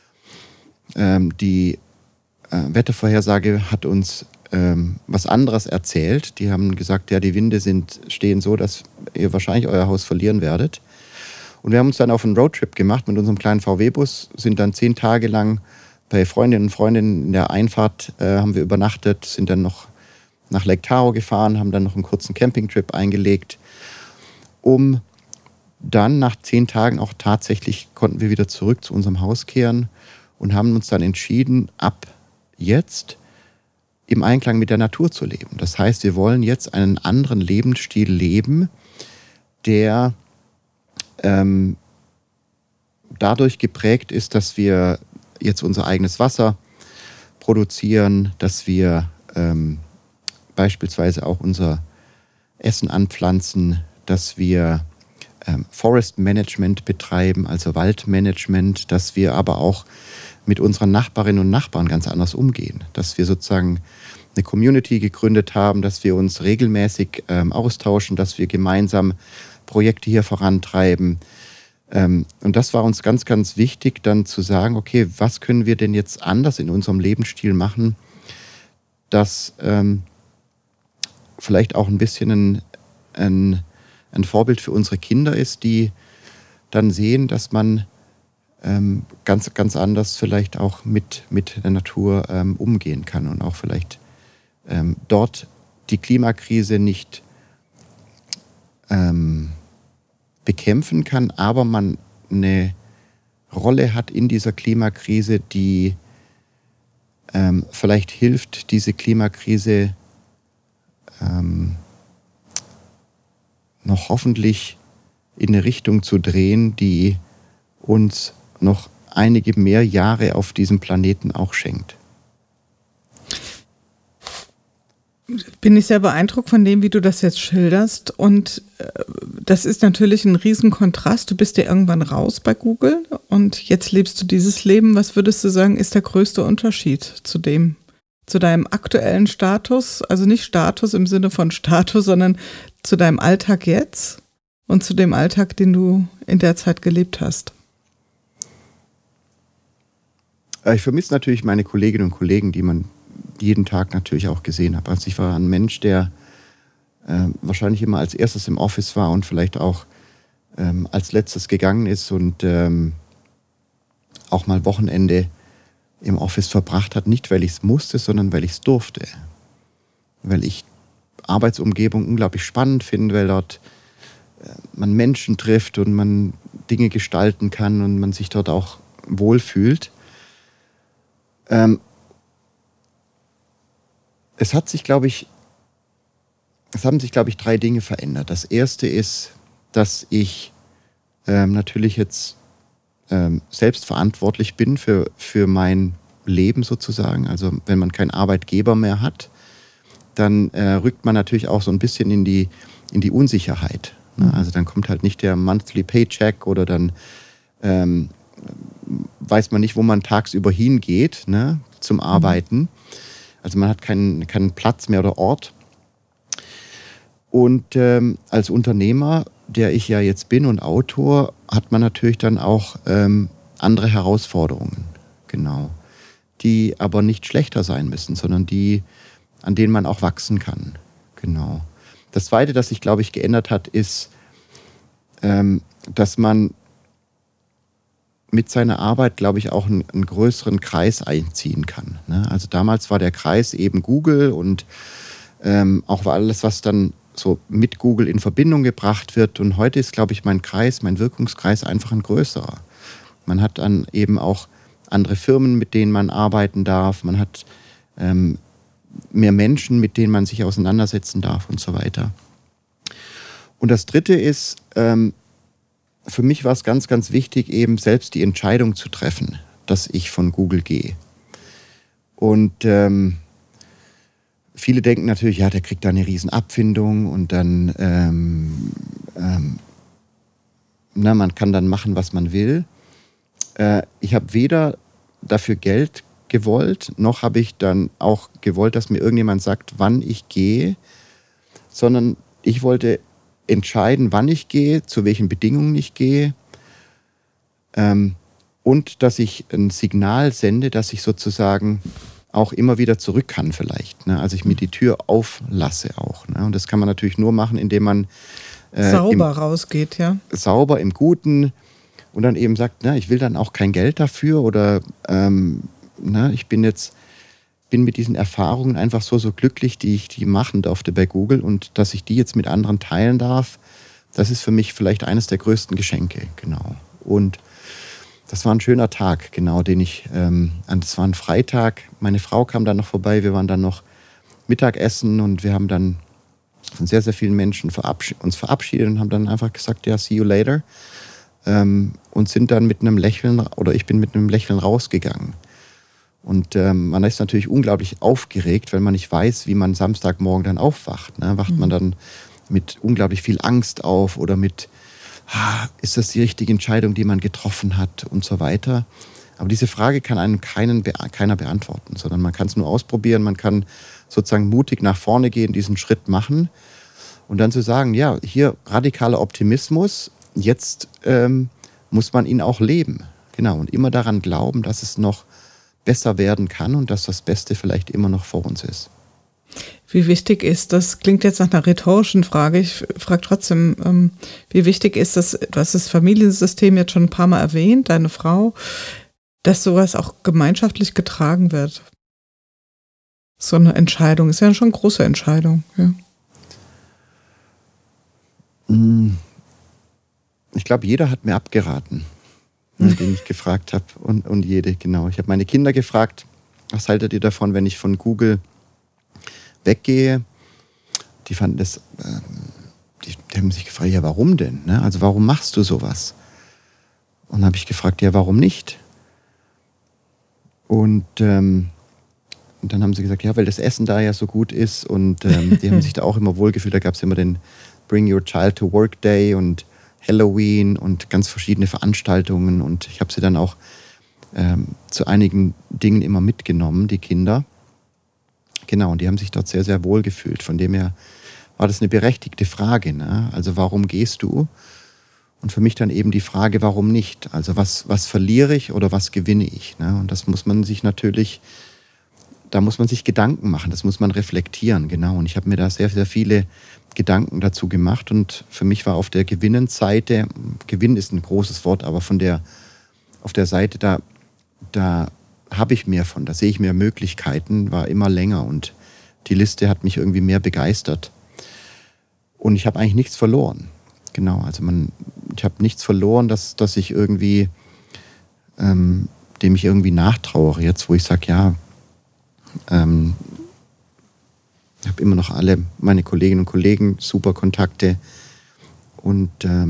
Die Wettervorhersage hat uns was anderes erzählt. Die haben gesagt, ja, die Winde stehen so, dass ihr wahrscheinlich euer Haus verlieren werdet. Und wir haben uns dann auf einen Roadtrip gemacht mit unserem kleinen VW-Bus, sind dann 10 Tage lang bei Freundinnen und Freunden in der Einfahrt, haben wir übernachtet, sind dann noch nach Lake Tahoe gefahren, haben dann noch einen kurzen Campingtrip eingelegt, um dann nach 10 Tagen auch tatsächlich konnten wir wieder zurück zu unserem Haus kehren und haben uns dann entschieden, ab jetzt im Einklang mit der Natur zu leben. Das heißt, wir wollen jetzt einen anderen Lebensstil leben, der dadurch geprägt ist, dass wir jetzt unser eigenes Wasser produzieren, dass wir beispielsweise auch unser Essen anpflanzen, dass wir Forest Management betreiben, also Waldmanagement, dass wir aber auch mit unseren Nachbarinnen und Nachbarn ganz anders umgehen, dass wir sozusagen eine Community gegründet haben, dass wir uns regelmäßig austauschen, dass wir gemeinsam Projekte hier vorantreiben. Und das war uns ganz, ganz wichtig, dann zu sagen, okay, was können wir denn jetzt anders in unserem Lebensstil machen, dass vielleicht auch ein bisschen ein Vorbild für unsere Kinder ist, die dann sehen, dass man ganz, ganz anders vielleicht auch mit der Natur umgehen kann und auch vielleicht dort die Klimakrise nicht bekämpfen kann, aber man eine Rolle hat in dieser Klimakrise, die vielleicht hilft, diese Klimakrise noch hoffentlich in eine Richtung zu drehen, die uns noch einige mehr Jahre auf diesem Planeten auch schenkt. Bin ich sehr beeindruckt von dem, wie du das jetzt schilderst. Und das ist natürlich ein Riesenkontrast. Du bist ja irgendwann raus bei Google und jetzt lebst du dieses Leben. Was würdest du sagen, ist der größte Unterschied zu deinem aktuellen Status? Also nicht Status im Sinne von Status, sondern zu deinem Alltag jetzt und zu dem Alltag, den du in der Zeit gelebt hast. Ich vermisse natürlich meine Kolleginnen und Kollegen, die man jeden Tag natürlich auch gesehen habe. Also ich war ein Mensch, der wahrscheinlich immer als erstes im Office war und vielleicht auch als letztes gegangen ist und auch mal Wochenende im Office verbracht hat. Nicht, weil ich es musste, sondern weil ich es durfte. Weil ich Arbeitsumgebung unglaublich spannend finde, weil dort man Menschen trifft und man Dinge gestalten kann und man sich dort auch wohlfühlt. Es haben sich, glaube ich, 3 Dinge verändert. Das erste ist, dass ich natürlich jetzt selbst verantwortlich bin für mein Leben sozusagen. Also wenn man keinen Arbeitgeber mehr hat, dann rückt man natürlich auch so ein bisschen in die Unsicherheit. Ne? Also dann kommt halt nicht der Monthly Paycheck oder dann weiß man nicht, wo man tagsüber hingeht, ne, zum Arbeiten. Also man hat keinen Platz mehr oder Ort. Und als Unternehmer, der ich ja jetzt bin und Autor, hat man natürlich dann auch andere Herausforderungen, genau, die aber nicht schlechter sein müssen, sondern an denen man auch wachsen kann, genau. Das Zweite, das sich, glaube ich, geändert hat, ist, dass man mit seiner Arbeit, glaube ich, auch einen größeren Kreis einziehen kann. Ne? Also damals war der Kreis eben Google und auch alles, was dann so mit Google in Verbindung gebracht wird. Und heute ist, glaube ich, mein Wirkungskreis einfach ein größerer. Man hat dann eben auch andere Firmen, mit denen man arbeiten darf. Man hat mehr Menschen, mit denen man sich auseinandersetzen darf und so weiter. Und das Dritte ist, für mich war es ganz, ganz wichtig, eben selbst die Entscheidung zu treffen, dass ich von Google gehe. Und viele denken natürlich, ja, der kriegt da eine riesen Abfindung und dann, man kann dann machen, was man will. Ich habe weder dafür Geld gewollt, noch habe ich dann auch gewollt, dass mir irgendjemand sagt, wann ich gehe, sondern ich wollte entscheiden, wann ich gehe, zu welchen Bedingungen ich gehe und dass ich ein Signal sende, dass ich sozusagen auch immer wieder zurück kann vielleicht. Ne? Also ich mir die Tür auflasse auch. Ne? Und das kann man natürlich nur machen, indem man sauber rausgeht, ja. Sauber im Guten und dann eben sagt, ich will dann auch kein Geld dafür oder ich bin mit diesen Erfahrungen einfach so glücklich, die ich machen durfte bei Google und dass ich die jetzt mit anderen teilen darf, das ist für mich vielleicht eines der größten Geschenke, genau. Und das war ein schöner Tag, genau, das war ein Freitag, meine Frau kam dann noch vorbei, wir waren dann noch Mittagessen und wir haben dann von sehr, sehr vielen Menschen uns verabschiedet und haben dann einfach gesagt, ja, see you later und sind dann mit einem Lächeln, oder ich bin mit einem Lächeln rausgegangen. Und man ist natürlich unglaublich aufgeregt, weil man nicht weiß, wie man Samstagmorgen dann aufwacht. Ne? Wacht man dann mit unglaublich viel Angst auf oder mit, ist das die richtige Entscheidung, die man getroffen hat und so weiter. Aber diese Frage kann einem keiner beantworten, sondern man kann es nur ausprobieren, man kann sozusagen mutig nach vorne gehen, diesen Schritt machen und dann zu sagen, ja, hier radikaler Optimismus, jetzt muss man ihn auch leben. Genau, und immer daran glauben, dass es noch besser werden kann und dass das Beste vielleicht immer noch vor uns ist. Wie wichtig ist das, klingt jetzt nach einer rhetorischen Frage, ich frage trotzdem, wie wichtig ist das, du hast das Familiensystem jetzt schon ein paar Mal erwähnt, deine Frau, dass sowas auch gemeinschaftlich getragen wird? So eine Entscheidung, ist ja schon eine große Entscheidung. Ja. Ich glaube, jeder hat mir abgeraten, den ich gefragt habe und jede, genau. Ich habe meine Kinder gefragt, was haltet ihr davon, wenn ich von Google weggehe? Die fanden das, die haben sich gefragt, ja, warum denn? Ne? Also warum machst du sowas? Und dann habe ich gefragt, ja, warum nicht? Und dann haben sie gesagt, ja, weil das Essen da ja so gut ist und die haben sich da auch immer wohlgefühlt. Da gab es immer den Bring Your Child to Work Day und Halloween und ganz verschiedene Veranstaltungen und ich habe sie dann auch zu einigen Dingen immer mitgenommen, die Kinder. Genau, und die haben sich dort sehr, sehr wohl gefühlt. Von dem her war das eine berechtigte Frage. Ne? Also warum gehst du? Und für mich dann eben die Frage, warum nicht? Also was verliere ich oder was gewinne ich? Ne? Und das muss man sich natürlich, da muss man sich Gedanken machen, das muss man reflektieren, genau. Und ich habe mir da sehr, sehr viele Gedanken dazu gemacht und für mich war auf der Gewinnenseite, Gewinn ist ein großes Wort, aber auf der Seite, da habe ich mehr von, da sehe ich mehr Möglichkeiten, war immer länger und die Liste hat mich irgendwie mehr begeistert. Und ich habe eigentlich nichts verloren. Genau, also ich habe nichts verloren, dass ich irgendwie, dem ich irgendwie nachtrauere jetzt, wo ich sage, ja, ich habe immer noch alle meine Kolleginnen und Kollegen, super Kontakte und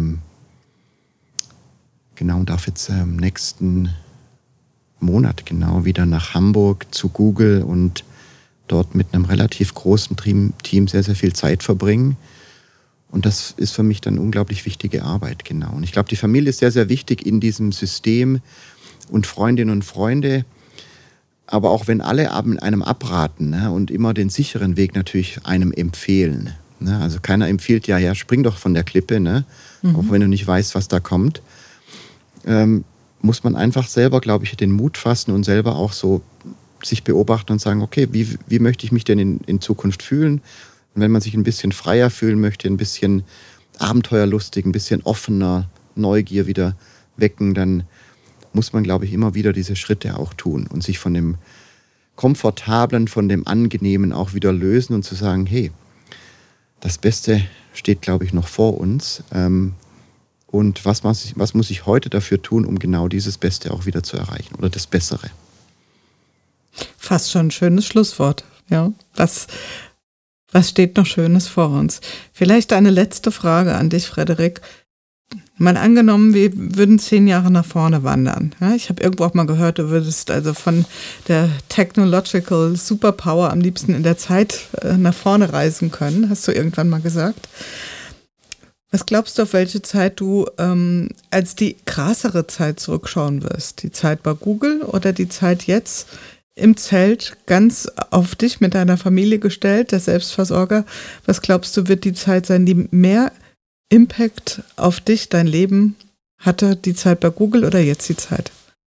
genau, darf jetzt nächsten Monat genau wieder nach Hamburg zu Google und dort mit einem relativ großen Team sehr, sehr viel Zeit verbringen. Und das ist für mich dann unglaublich wichtige Arbeit, genau. Und ich glaube, die Familie ist sehr, sehr wichtig in diesem System und Freundinnen und Freunde. Aber auch wenn alle einem abraten, ne, und immer den sicheren Weg natürlich einem empfehlen. Ne? Also keiner empfiehlt, ja, spring doch von der Klippe, ne? Auch wenn du nicht weißt, was da kommt. Muss man einfach selber, glaube ich, den Mut fassen und selber auch so sich beobachten und sagen, okay, wie möchte ich mich denn in Zukunft fühlen? Und wenn man sich ein bisschen freier fühlen möchte, ein bisschen abenteuerlustig, ein bisschen offener, Neugier wieder wecken, dann muss man, glaube ich, immer wieder diese Schritte auch tun und sich von dem Komfortablen, von dem Angenehmen auch wieder lösen und zu sagen, hey, das Beste steht, glaube ich, noch vor uns. Und was muss ich heute dafür tun, um genau dieses Beste auch wieder zu erreichen oder das Bessere? Fast schon ein schönes Schlusswort. Ja, was steht noch Schönes vor uns? Vielleicht eine letzte Frage an dich, Frederik. Mal angenommen, wir würden 10 Jahre nach vorne wandern. Ja, ich habe irgendwo auch mal gehört, du würdest also von der Technological Superpower am liebsten in der Zeit nach vorne reisen können, hast du irgendwann mal gesagt. Was glaubst du, auf welche Zeit du als die krassere Zeit zurückschauen wirst? Die Zeit bei Google oder die Zeit jetzt im Zelt ganz auf dich mit deiner Familie gestellt, der Selbstversorger? Was glaubst du, wird die Zeit sein, die mehr Impact auf dich, dein Leben hatte, die Zeit bei Google oder jetzt die Zeit?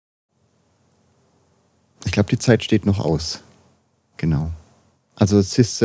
Ich glaube, die Zeit steht noch aus. Genau. Also es ist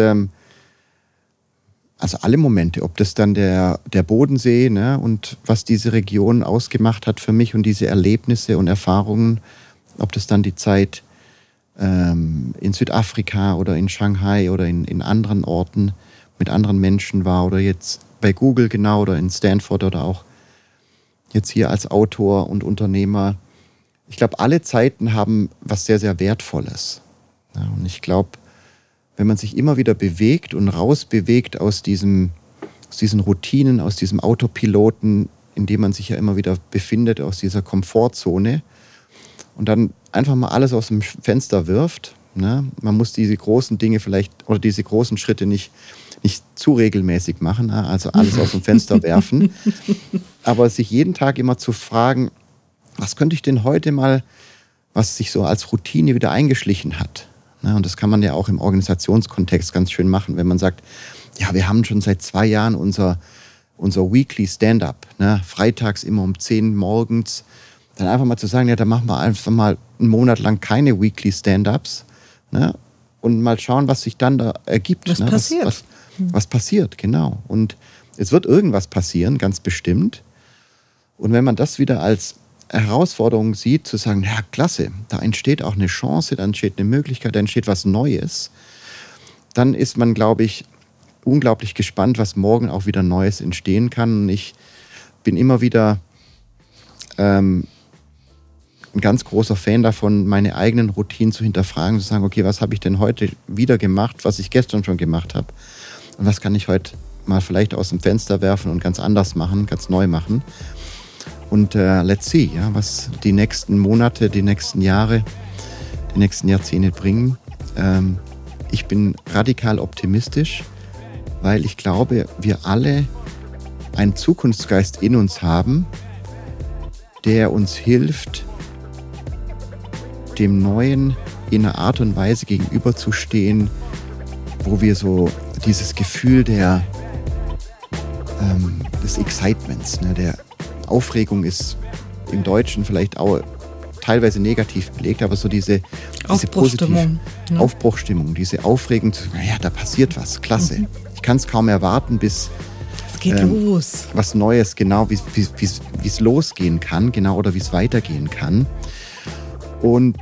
also alle Momente, ob das dann der Bodensee, ne, und was diese Region ausgemacht hat für mich und diese Erlebnisse und Erfahrungen, ob das dann die Zeit in Südafrika oder in Shanghai oder in anderen Orten mit anderen Menschen war oder jetzt bei Google genau oder in Stanford oder auch jetzt hier als Autor und Unternehmer. Ich glaube, alle Zeiten haben was sehr, sehr Wertvolles. Ja, und ich glaube, wenn man sich immer wieder bewegt und rausbewegt aus diesen Routinen, aus diesem Autopiloten, in dem man sich ja immer wieder befindet, aus dieser Komfortzone und dann einfach mal alles aus dem Fenster wirft. Ne? Man muss diese großen Dinge vielleicht oder diese großen Schritte nicht zu regelmäßig machen, also alles aus dem Fenster werfen, aber sich jeden Tag immer zu fragen, was könnte ich denn heute mal was sich so als Routine wieder eingeschlichen hat. Und das kann man ja auch im Organisationskontext ganz schön machen, wenn man sagt, ja, wir haben schon seit 2 Jahren unser Weekly Stand-up, freitags immer um 10 morgens, dann einfach mal zu sagen, ja, da machen wir einfach mal einen Monat lang keine Weekly Stand-ups, und mal schauen, was sich dann da ergibt. Was passiert. Was passiert, genau. Und es wird irgendwas passieren, ganz bestimmt. Und wenn man das wieder als Herausforderung sieht, zu sagen, ja, klasse, da entsteht auch eine Chance, da entsteht eine Möglichkeit, da entsteht was Neues, dann ist man, glaube ich, unglaublich gespannt, was morgen auch wieder Neues entstehen kann. Und ich bin immer wieder ein ganz großer Fan davon, meine eigenen Routinen zu hinterfragen, zu sagen, okay, was habe ich denn heute wieder gemacht, was ich gestern schon gemacht habe? Und was kann ich heute mal vielleicht aus dem Fenster werfen und ganz anders machen, ganz neu machen? Und let's see, ja, was die nächsten Monate, die nächsten Jahre, die nächsten Jahrzehnte bringen. Ich bin radikal optimistisch, weil ich glaube, wir alle einen Zukunftsgeist in uns haben, der uns hilft, dem Neuen in einer Art und Weise gegenüberzustehen, wo wir so dieses Gefühl des Excitements, der Aufregung ist im Deutschen vielleicht auch teilweise negativ belegt, aber so diese positive Aufbruchstimmung, diese Aufregung, ja, da passiert was, klasse. Ich kann es kaum erwarten, bis es geht los. Was Neues, genau, wie es losgehen kann, genau, oder wie es weitergehen kann. Und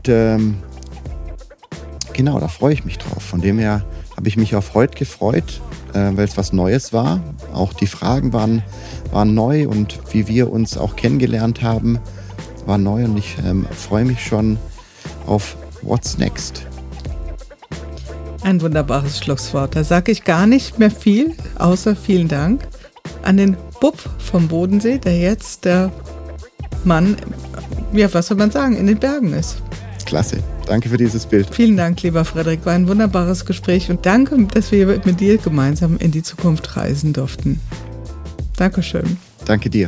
genau, da freue ich mich drauf. Von dem her habe ich mich auf heute gefreut, weil es was Neues war. Auch die Fragen waren neu und wie wir uns auch kennengelernt haben, war neu. Und ich freue mich schon auf What's Next. Ein wunderbares Schlusswort. Da sage ich gar nicht mehr viel, außer vielen Dank an den Bub vom Bodensee, der jetzt der Mann, ja, was soll man sagen, in den Bergen ist. Klasse. Danke für dieses Bild. Vielen Dank, lieber Frederik. War ein wunderbares Gespräch und danke, dass wir mit dir gemeinsam in die Zukunft reisen durften. Dankeschön. Danke dir.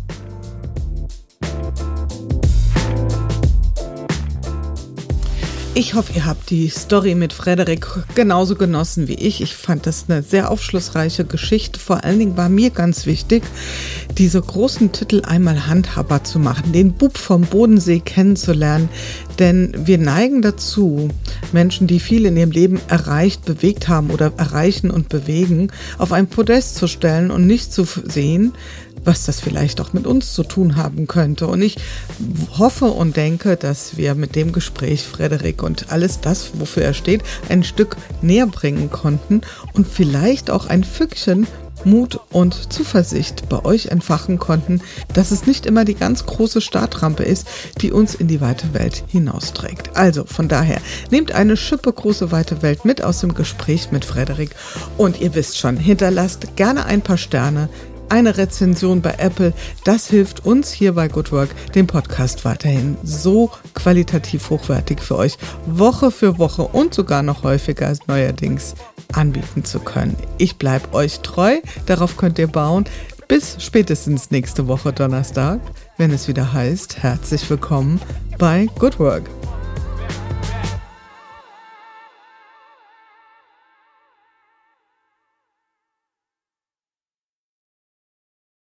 Ich hoffe, ihr habt die Story mit Frederik genauso genossen wie ich. Ich fand das eine sehr aufschlussreiche Geschichte. Vor allen Dingen war mir ganz wichtig, diese großen Titel einmal handhabbar zu machen, den Bub vom Bodensee kennenzulernen. Denn wir neigen dazu, Menschen, die viel in ihrem Leben erreicht, bewegt haben oder erreichen und bewegen, auf ein Podest zu stellen und nicht zu sehen, was das vielleicht auch mit uns zu tun haben könnte. Und ich hoffe und denke, dass wir mit dem Gespräch Frederik und alles das, wofür er steht, ein Stück näher bringen konnten und vielleicht auch ein Fünkchen Mut und Zuversicht bei euch entfachen konnten, dass es nicht immer die ganz große Startrampe ist, die uns in die weite Welt hinausträgt. Also von daher, nehmt eine Schippe große weite Welt mit aus dem Gespräch mit Frederik und ihr wisst schon, hinterlasst gerne ein paar Sterne, eine Rezension bei Apple, das hilft uns hier bei Good Work, den Podcast weiterhin so qualitativ hochwertig für euch Woche für Woche und sogar noch häufiger als neuerdings anbieten zu können. Ich bleibe euch treu, darauf könnt ihr bauen. Bis spätestens nächste Woche Donnerstag, wenn es wieder heißt, herzlich willkommen bei Good Work.